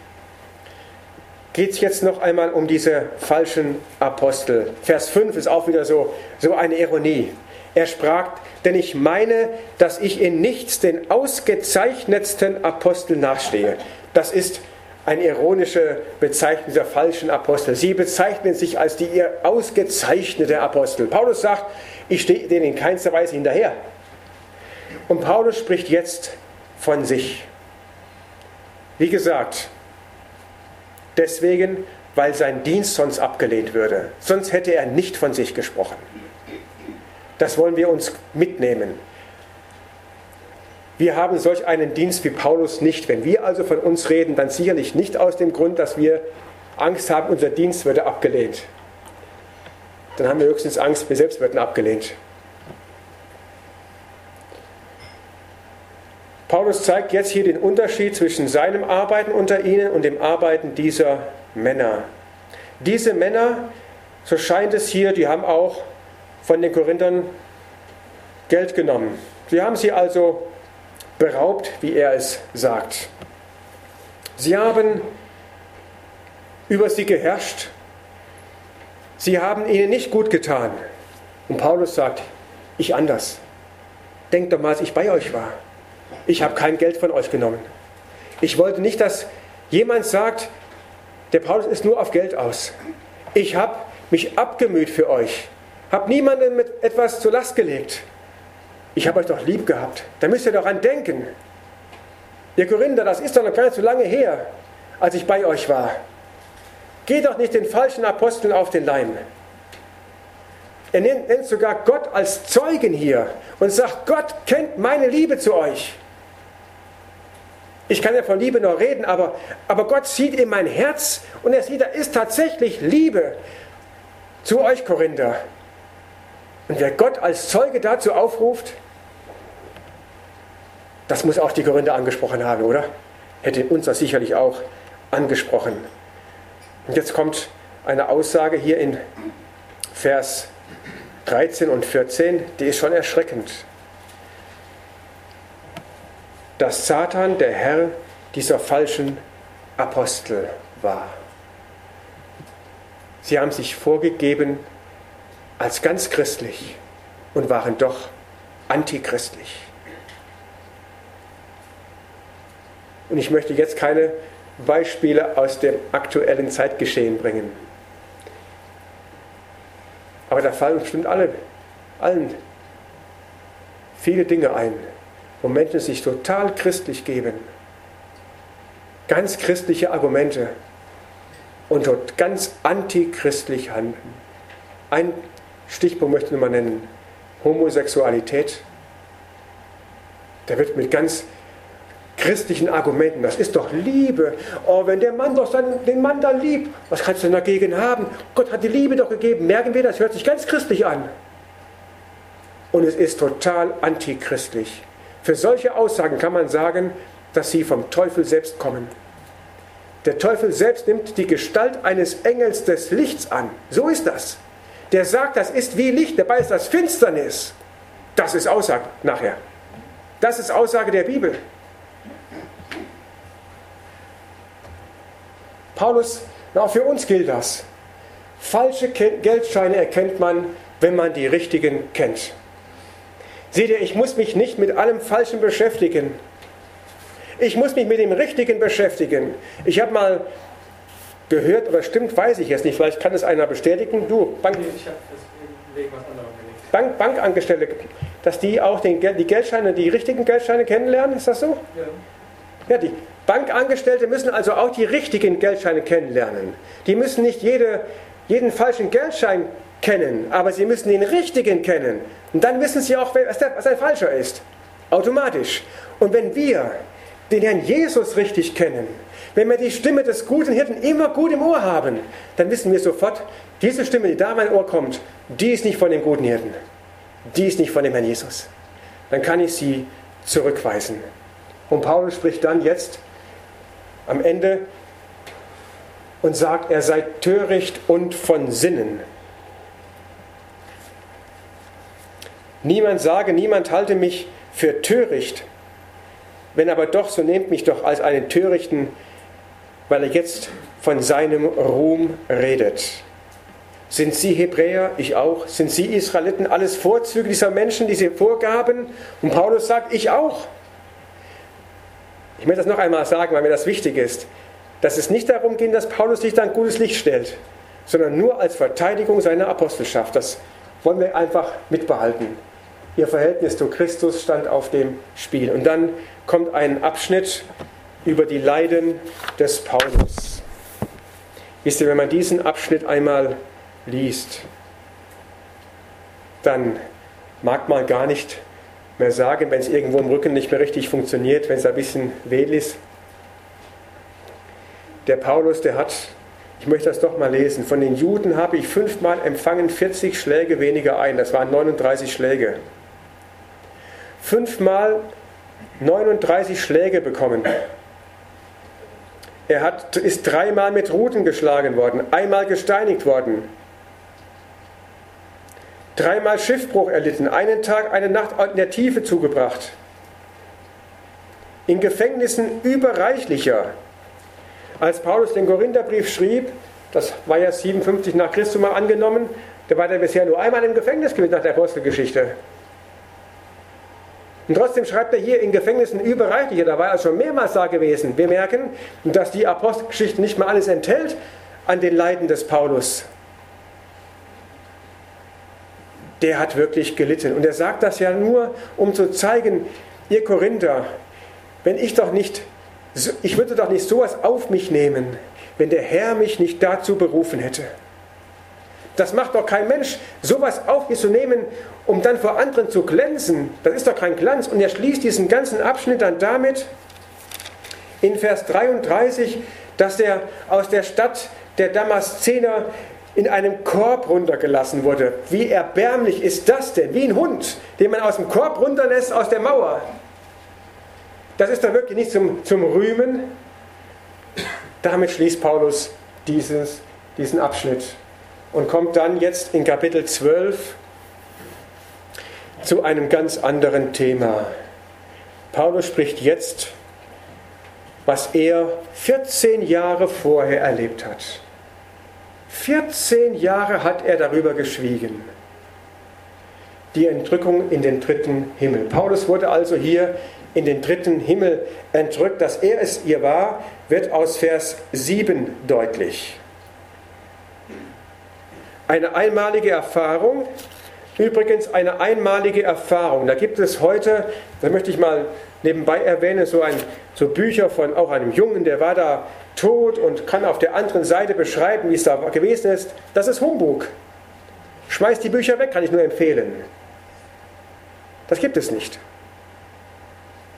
S1: geht es jetzt noch einmal um diese falschen Apostel. Vers 5 ist auch wieder so eine Ironie. Er sprach, denn ich meine, dass ich in nichts den ausgezeichnetsten Aposteln nachstehe. Das ist eine ironische Bezeichnung dieser falschen Apostel. Sie bezeichnen sich als die ausgezeichnete Apostel. Paulus sagt, ich stehe denen in keinster Weise hinterher. Und Paulus spricht jetzt von sich. Wie gesagt, deswegen, weil sein Dienst sonst abgelehnt würde. Sonst hätte er nicht von sich gesprochen. Das wollen wir uns mitnehmen. Wir haben solch einen Dienst wie Paulus nicht. Wenn wir also von uns reden, dann sicherlich nicht aus dem Grund, dass wir Angst haben, unser Dienst würde abgelehnt. Dann haben wir höchstens Angst, wir selbst würden abgelehnt. Paulus zeigt jetzt hier den Unterschied zwischen seinem Arbeiten unter ihnen und dem Arbeiten dieser Männer. Diese Männer, so scheint es hier, die haben auch von den Korinthern Geld genommen. Sie haben sie also beraubt, wie er es sagt. Sie haben über sie geherrscht. Sie haben ihnen nicht gut getan. Und Paulus sagt, ich anders. Denkt doch mal, als ich bei euch war. Ich habe kein Geld von euch genommen. Ich wollte nicht, dass jemand sagt, der Paulus ist nur auf Geld aus. Ich habe mich abgemüht für euch. Habe niemandem mit etwas zur Last gelegt. Ich habe euch doch lieb gehabt. Da müsst ihr doch an denken. Ihr Korinther, das ist doch noch gar nicht so lange her, als ich bei euch war. Geht doch nicht den falschen Aposteln auf den Leim. Er nennt sogar Gott als Zeugen hier und sagt, Gott kennt meine Liebe zu euch. Ich kann ja von Liebe noch reden, aber Gott sieht in mein Herz und er sieht, da ist tatsächlich Liebe zu euch, Korinther. Und wer Gott als Zeuge dazu aufruft, das muss auch die Korinther angesprochen haben, oder? Hätte uns das sicherlich auch angesprochen. Und jetzt kommt eine Aussage hier in Vers 13 und 14, die ist schon erschreckend. Dass Satan der Herr dieser falschen Apostel war. Sie haben sich vorgegeben als ganz christlich und waren doch antichristlich. Und ich möchte jetzt keine Beispiele aus dem aktuellen Zeitgeschehen bringen. Aber da fallen bestimmt allen viele Dinge ein, wo Menschen sich total christlich geben. Ganz christliche Argumente und dort ganz antichristlich handeln. Ein Stichpunkt möchte ich mal nennen. Homosexualität. der wird mit ganz christlichen Argumenten, das ist doch Liebe. Oh, wenn der Mann doch den Mann dann liebt, was kannst du denn dagegen haben? Gott hat die Liebe doch gegeben. Merken wir, das hört sich ganz christlich an. Und es ist total antichristlich. Für solche Aussagen kann man sagen, dass sie vom Teufel selbst kommen. Der Teufel selbst nimmt die Gestalt eines Engels des Lichts an. So ist das. Der sagt, das ist wie Licht, dabei ist das Finsternis. Das ist Aussage nachher. Das ist Aussage der Bibel. Paulus, auch für uns gilt das. Falsche Geldscheine erkennt man, wenn man die richtigen kennt. Seht ihr, ich muss mich nicht mit allem Falschen beschäftigen. Ich muss mich mit dem Richtigen beschäftigen. Ich habe mal gehört, aber stimmt, weiß ich jetzt nicht, vielleicht kann es einer bestätigen. Du, Bankangestellte, dass die auch die Geldscheine, die richtigen Geldscheine kennenlernen, ist das so? Ja, die Bankangestellte müssen also auch die richtigen Geldscheine kennenlernen. Die müssen nicht jeden falschen Geldschein kennen, aber sie müssen den richtigen kennen. Und dann wissen sie auch, was ein falscher ist. Automatisch. Und wenn wir den Herrn Jesus richtig kennen, wenn wir die Stimme des guten Hirten immer gut im Ohr haben, dann wissen wir sofort, diese Stimme, die da in mein Ohr kommt, die ist nicht von dem guten Hirten. Die ist nicht von dem Herrn Jesus. Dann kann ich sie zurückweisen. Und Paulus spricht dann jetzt am Ende und sagt, er sei töricht und von Sinnen. Niemand halte mich für töricht. Wenn aber doch, so nehmt mich doch als einen Törichten, weil er jetzt von seinem Ruhm redet. Sind Sie Hebräer? Ich auch. Sind Sie Israeliten? Alles Vorzüge dieser Menschen, diese Vorgaben? Und Paulus sagt, ich auch. Ich möchte das noch einmal sagen, weil mir das wichtig ist, dass es nicht darum geht, dass Paulus sich da ein gutes Licht stellt, sondern nur als Verteidigung seiner Apostelschaft. Das wollen wir einfach mitbehalten. Ihr Verhältnis zu Christus stand auf dem Spiel. Und dann kommt ein Abschnitt über die Leiden des Paulus. Wisst ihr, wenn man diesen Abschnitt einmal liest, dann mag man gar nicht mehr sagen, wenn es irgendwo im Rücken nicht mehr richtig funktioniert, wenn es ein bisschen weh ist. Der Paulus, der hat, ich möchte das doch mal lesen, von den Juden habe ich 5-mal empfangen 40 Schläge weniger ein, das waren 39 Schläge. 5-mal 39 Schläge bekommen. Er ist 3-mal mit Ruten geschlagen worden, 1-mal gesteinigt worden, 3-mal Schiffbruch erlitten, einen Tag, eine Nacht in der Tiefe zugebracht. In Gefängnissen überreichlicher. Als Paulus den Korintherbrief schrieb, das war ja 57 nach Christus mal angenommen, da war er bisher nur einmal im Gefängnis gewesen nach der Apostelgeschichte. Und trotzdem schreibt er hier in Gefängnissen überreichlicher, da war er schon mehrmals da gewesen. Wir merken, dass die Apostelgeschichte nicht mal alles enthält an den Leiden des Paulus. Der hat wirklich gelitten. Und er sagt das ja nur, um zu zeigen, ihr Korinther, ich würde doch nicht sowas auf mich nehmen, wenn der Herr mich nicht dazu berufen hätte. Das macht doch kein Mensch, sowas auf mich zu nehmen, um dann vor anderen zu glänzen. Das ist doch kein Glanz. Und er schließt diesen ganzen Abschnitt dann damit, in Vers 33, dass er aus der Stadt der Damaszener in einem Korb runtergelassen wurde. Wie erbärmlich ist das denn? Wie ein Hund, den man aus dem Korb runterlässt, aus der Mauer. Das ist doch wirklich nicht zum Rühmen. Damit schließt Paulus diesen Abschnitt und kommt dann jetzt in Kapitel 12 zu einem ganz anderen Thema. Paulus spricht jetzt, was er 14 Jahre vorher erlebt hat. 14 Jahre hat er darüber geschwiegen. Die Entrückung in den 3. Himmel. Paulus wurde also hier in den 3. Himmel entrückt. Dass er es ihr war, wird aus Vers 7 deutlich. Eine einmalige Erfahrung. Übrigens eine einmalige Erfahrung. Da gibt es heute, da möchte ich mal nebenbei erwähnen, so Bücher von auch einem Jungen, der war da tot und kann auf der anderen Seite beschreiben, wie es da gewesen ist. Das ist Humbug. Schmeißt die Bücher weg, kann ich nur empfehlen. Das gibt es nicht.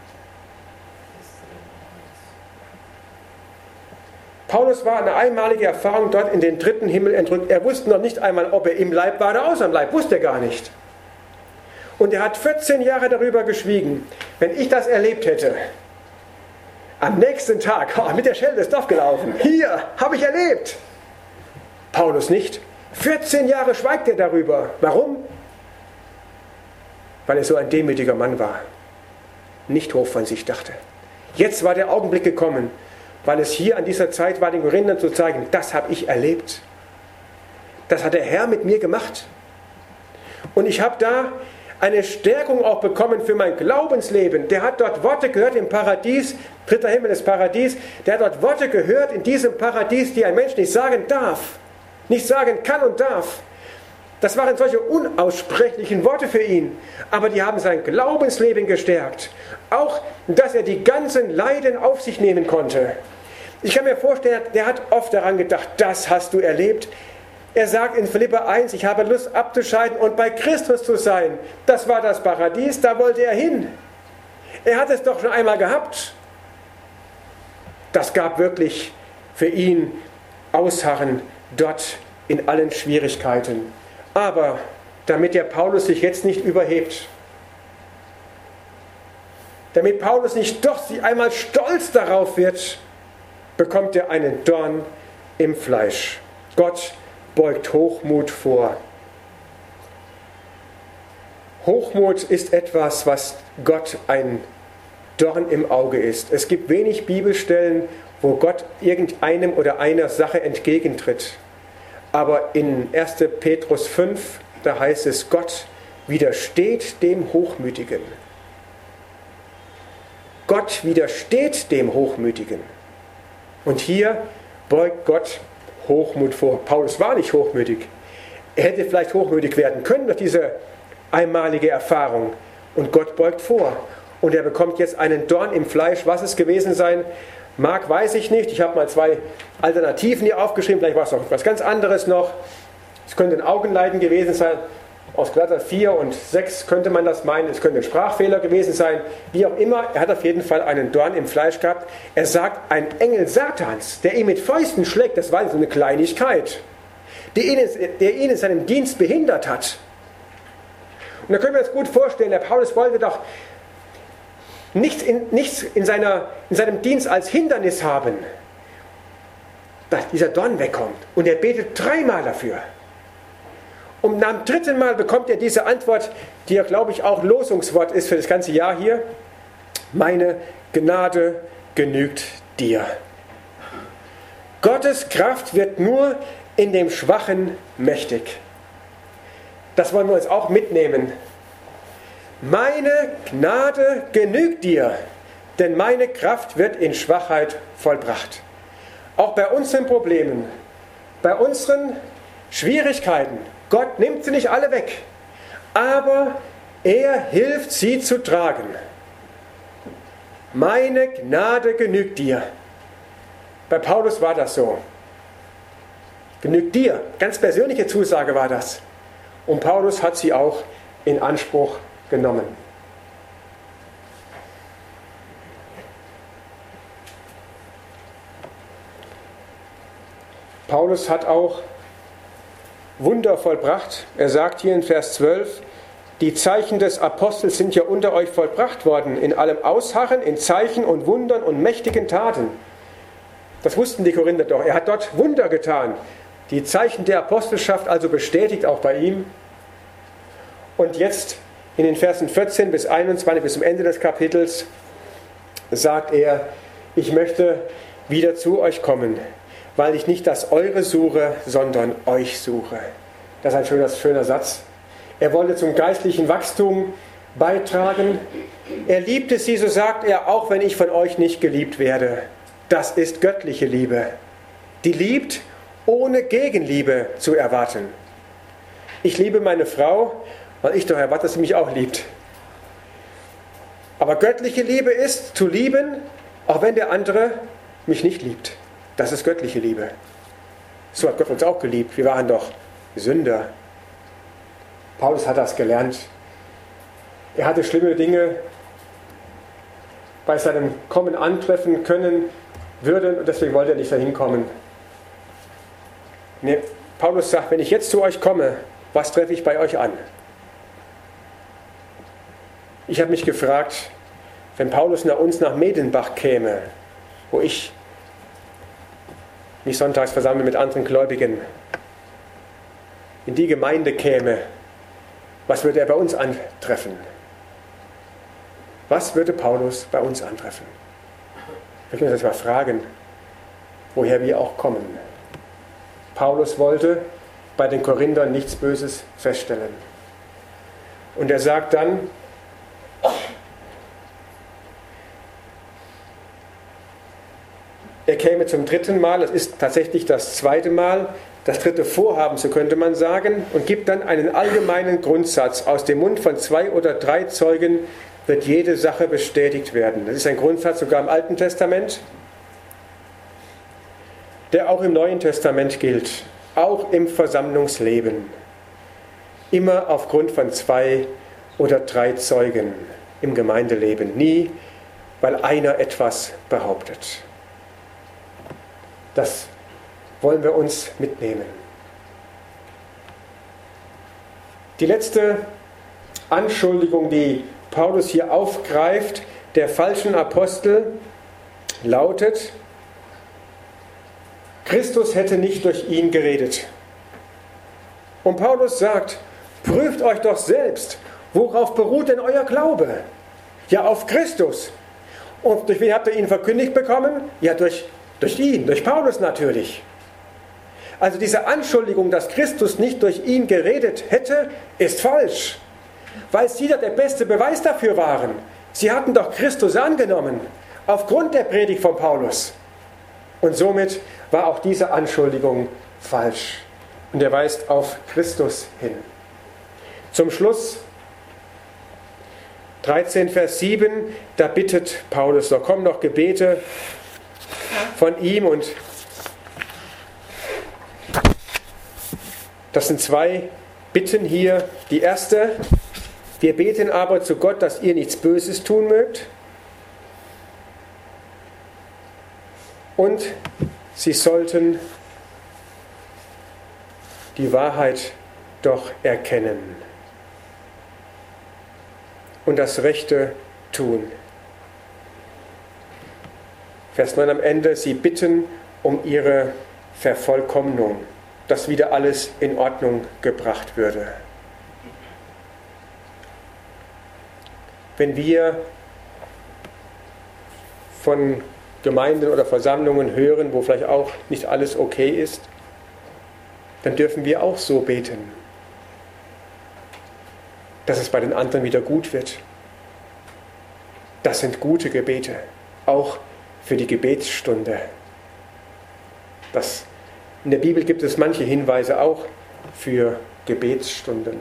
S1: Paulus war eine einmalige Erfahrung dort in den dritten Himmel entrückt. Er wusste noch nicht einmal, ob er im Leib war oder außer dem Leib. Wusste er gar nicht. Und er hat 14 Jahre darüber geschwiegen. Wenn ich das erlebt hätte, am nächsten Tag, mit der Schelle ist Dorf gelaufen. Hier, habe ich erlebt. Paulus nicht. 14 Jahre schweigt er darüber. Warum? Weil er so ein demütiger Mann war. Nicht hoch von sich dachte. Jetzt war der Augenblick gekommen, weil es hier an dieser Zeit war, den Korinthern zu zeigen, das habe ich erlebt. Das hat der Herr mit mir gemacht. Und ich habe da eine Stärkung auch bekommen für mein Glaubensleben. Der hat dort Worte gehört im Paradies, dritter Himmel des Paradies, der hat dort Worte gehört in diesem Paradies, die ein Mensch nicht sagen darf, nicht sagen kann und darf. Das waren solche unaussprechlichen Worte für ihn, aber die haben sein Glaubensleben gestärkt. Auch, dass er die ganzen Leiden auf sich nehmen konnte. Ich kann mir vorstellen, der hat oft daran gedacht, das hast du erlebt. Er sagt in Philipper 1, ich habe Lust abzuscheiden und bei Christus zu sein. Das war das Paradies, da wollte er hin. Er hat es doch schon einmal gehabt. Das gab wirklich für ihn Ausharren dort in allen Schwierigkeiten. Aber damit der Paulus sich jetzt nicht überhebt, damit Paulus nicht doch einmal stolz darauf wird, bekommt er einen Dorn im Fleisch. Gott beugt Hochmut vor. Hochmut ist etwas, was Gott ein Dorn im Auge ist. Es gibt wenig Bibelstellen, wo Gott irgendeinem oder einer Sache entgegentritt. Aber in 1. Petrus 5, da heißt es, Gott widersteht dem Hochmütigen. Gott widersteht dem Hochmütigen. Und hier beugt Gott Hochmut vor. Paulus war nicht hochmütig. Er hätte vielleicht hochmütig werden können durch diese einmalige Erfahrung. Und Gott beugt vor. Und er bekommt jetzt einen Dorn im Fleisch. Was es gewesen sein mag, weiß ich nicht. Ich habe mal 2 Alternativen hier aufgeschrieben. Vielleicht war es noch etwas ganz anderes noch. Es könnte ein Augenleiden gewesen sein. Aus Galater 4 und 6 könnte man das meinen. Es könnte ein Sprachfehler gewesen sein. Wie auch immer, er hat auf jeden Fall einen Dorn im Fleisch gehabt. Er sagt, ein Engel Satans, der ihn mit Fäusten schlägt, das war so eine Kleinigkeit, der ihn in seinem Dienst behindert hat. Und da können wir uns gut vorstellen, der Paulus wollte doch nichts in seinem Dienst als Hindernis haben, dass dieser Dorn wegkommt. Und er betet 3-mal dafür. Und am 3. Mal bekommt er diese Antwort, die ja, glaube ich, auch Losungswort ist für das ganze Jahr hier. Meine Gnade genügt dir. Gottes Kraft wird nur in dem Schwachen mächtig. Das wollen wir uns auch mitnehmen. Meine Gnade genügt dir, denn meine Kraft wird in Schwachheit vollbracht. Auch bei unseren Problemen, bei unseren Schwierigkeiten, Gott nimmt sie nicht alle weg, aber er hilft sie zu tragen. Meine Gnade genügt dir. Bei Paulus war das so. Genügt dir. Ganz persönliche Zusage war das. Und Paulus hat sie auch in Anspruch genommen. Paulus hat auch Wunder vollbracht. Er sagt hier in Vers 12, die Zeichen des Apostels sind ja unter euch vollbracht worden, in allem Ausharren, in Zeichen und Wundern und mächtigen Taten. Das wussten die Korinther doch. Er hat dort Wunder getan. Die Zeichen der Apostelschaft also bestätigt auch bei ihm. Und jetzt in den Versen 14 bis 21, bis zum Ende des Kapitels, sagt er, ich möchte wieder zu euch kommen, weil ich nicht das Eure suche, sondern euch suche. Das ist ein schöner Satz. Er wollte zum geistlichen Wachstum beitragen. Er liebte sie, so sagt er, auch wenn ich von euch nicht geliebt werde. Das ist göttliche Liebe. Die liebt, ohne Gegenliebe zu erwarten. Ich liebe meine Frau, weil ich doch erwarte, dass sie mich auch liebt. Aber göttliche Liebe ist zu lieben, auch wenn der andere mich nicht liebt. Das ist göttliche Liebe. So hat Gott uns auch geliebt. Wir waren doch Sünder. Paulus hat das gelernt. Er hatte schlimme Dinge bei seinem Kommen antreffen können, würde und deswegen wollte er nicht dahin kommen. Nee, Paulus sagt, wenn ich jetzt zu euch komme, was treffe ich bei euch an? Ich habe mich gefragt, wenn Paulus nach uns nach Medenbach käme, wo ich mich sonntags versammle mit anderen Gläubigen, in die Gemeinde käme, was würde er bei uns antreffen? Was würde Paulus bei uns antreffen? Wir können uns das mal fragen, woher wir auch kommen. Paulus wollte bei den Korinthern nichts Böses feststellen. Und er sagt dann, er käme zum dritten Mal, das ist tatsächlich das zweite Mal, das dritte Vorhaben, so könnte man sagen, und gibt dann einen allgemeinen Grundsatz. Aus dem Mund von 2 oder 3 Zeugen wird jede Sache bestätigt werden. Das ist ein Grundsatz sogar im Alten Testament, der auch im Neuen Testament gilt, auch im Versammlungsleben. Immer aufgrund von 2 oder 3 Zeugen im Gemeindeleben, nie, weil einer etwas behauptet. Das wollen wir uns mitnehmen. Die letzte Anschuldigung, die Paulus hier aufgreift, der falschen Apostel, lautet, Christus hätte nicht durch ihn geredet. Und Paulus sagt, prüft euch doch selbst, worauf beruht denn euer Glaube? Ja, auf Christus. Und durch wen habt ihr ihn verkündigt bekommen? Ja, durch ihn, durch Paulus natürlich. Also diese Anschuldigung, dass Christus nicht durch ihn geredet hätte, ist falsch. Weil sie doch der beste Beweis dafür waren. Sie hatten doch Christus angenommen, aufgrund der Predigt von Paulus. Und somit war auch diese Anschuldigung falsch. Und er weist auf Christus hin. Zum Schluss 13, Vers 7, da bittet Paulus, da kommen noch Gebete von ihm und das sind 2 Bitten hier. Die erste, wir beten aber zu Gott, dass ihr nichts Böses tun mögt. Und sie sollten die Wahrheit doch erkennen und das Rechte tun. Vers 9 am Ende, sie bitten um ihre Vervollkommnung, dass wieder alles in Ordnung gebracht würde. Wenn wir von Gemeinden oder Versammlungen hören, wo vielleicht auch nicht alles okay ist, dann dürfen wir auch so beten, dass es bei den anderen wieder gut wird. Das sind gute Gebete, auch für die Gebetsstunde. In der Bibel gibt es manche Hinweise auch für Gebetsstunden.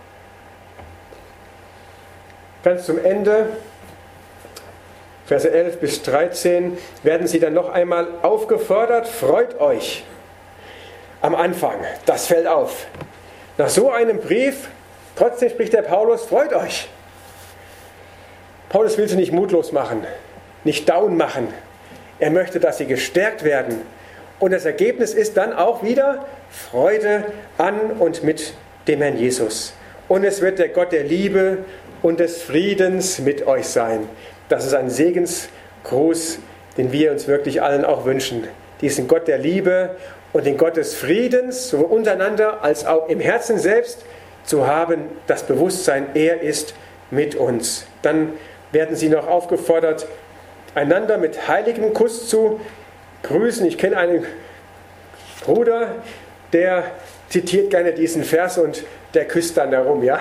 S1: Ganz zum Ende, Verse 11 bis 13, werden sie dann noch einmal aufgefordert, freut euch. Am Anfang, das fällt auf. Nach so einem Brief, trotzdem spricht der Paulus, freut euch. Paulus will sie nicht mutlos machen, nicht down machen. Er möchte, dass sie gestärkt werden. Und das Ergebnis ist dann auch wieder Freude an und mit dem Herrn Jesus. Und es wird der Gott der Liebe und des Friedens mit euch sein. Das ist ein Segensgruß, den wir uns wirklich allen auch wünschen. Diesen Gott der Liebe und den Gott des Friedens, sowohl untereinander als auch im Herzen selbst, zu haben, das Bewusstsein, er ist mit uns. Dann werden sie noch aufgefordert, einander mit heiligem Kuss zu grüßen. Ich kenne einen Bruder, der zitiert gerne diesen Vers und der küsst dann darum, ja.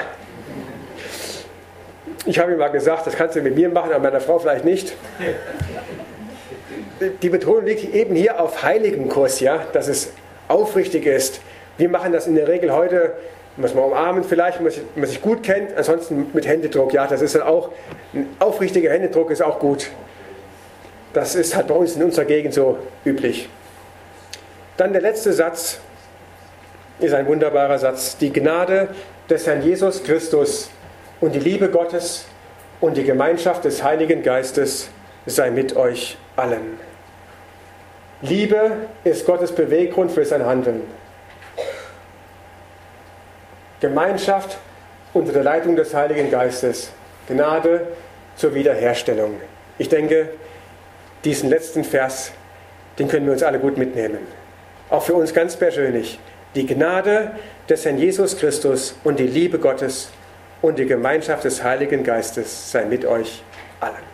S1: Ich habe ihm mal gesagt, das kannst du mit mir machen, aber meiner Frau vielleicht nicht. Die Betonung liegt eben hier auf heiligem Kuss, ja, dass es aufrichtig ist. Wir machen das in der Regel heute, muss man umarmen vielleicht, wenn man sich gut kennt, ansonsten mit Händedruck, ja, das ist dann auch, ein aufrichtiger Händedruck ist auch gut. Das ist halt bei uns in unserer Gegend so üblich. Dann der letzte Satz ist ein wunderbarer Satz. Die Gnade des Herrn Jesus Christus und die Liebe Gottes und die Gemeinschaft des Heiligen Geistes sei mit euch allen. Liebe ist Gottes Beweggrund für sein Handeln. Gemeinschaft unter der Leitung des Heiligen Geistes. Gnade zur Wiederherstellung. Ich denke, diesen letzten Vers, den können wir uns alle gut mitnehmen. Auch für uns ganz persönlich. Die Gnade des Herrn Jesus Christus und die Liebe Gottes und die Gemeinschaft des Heiligen Geistes sei mit euch allen.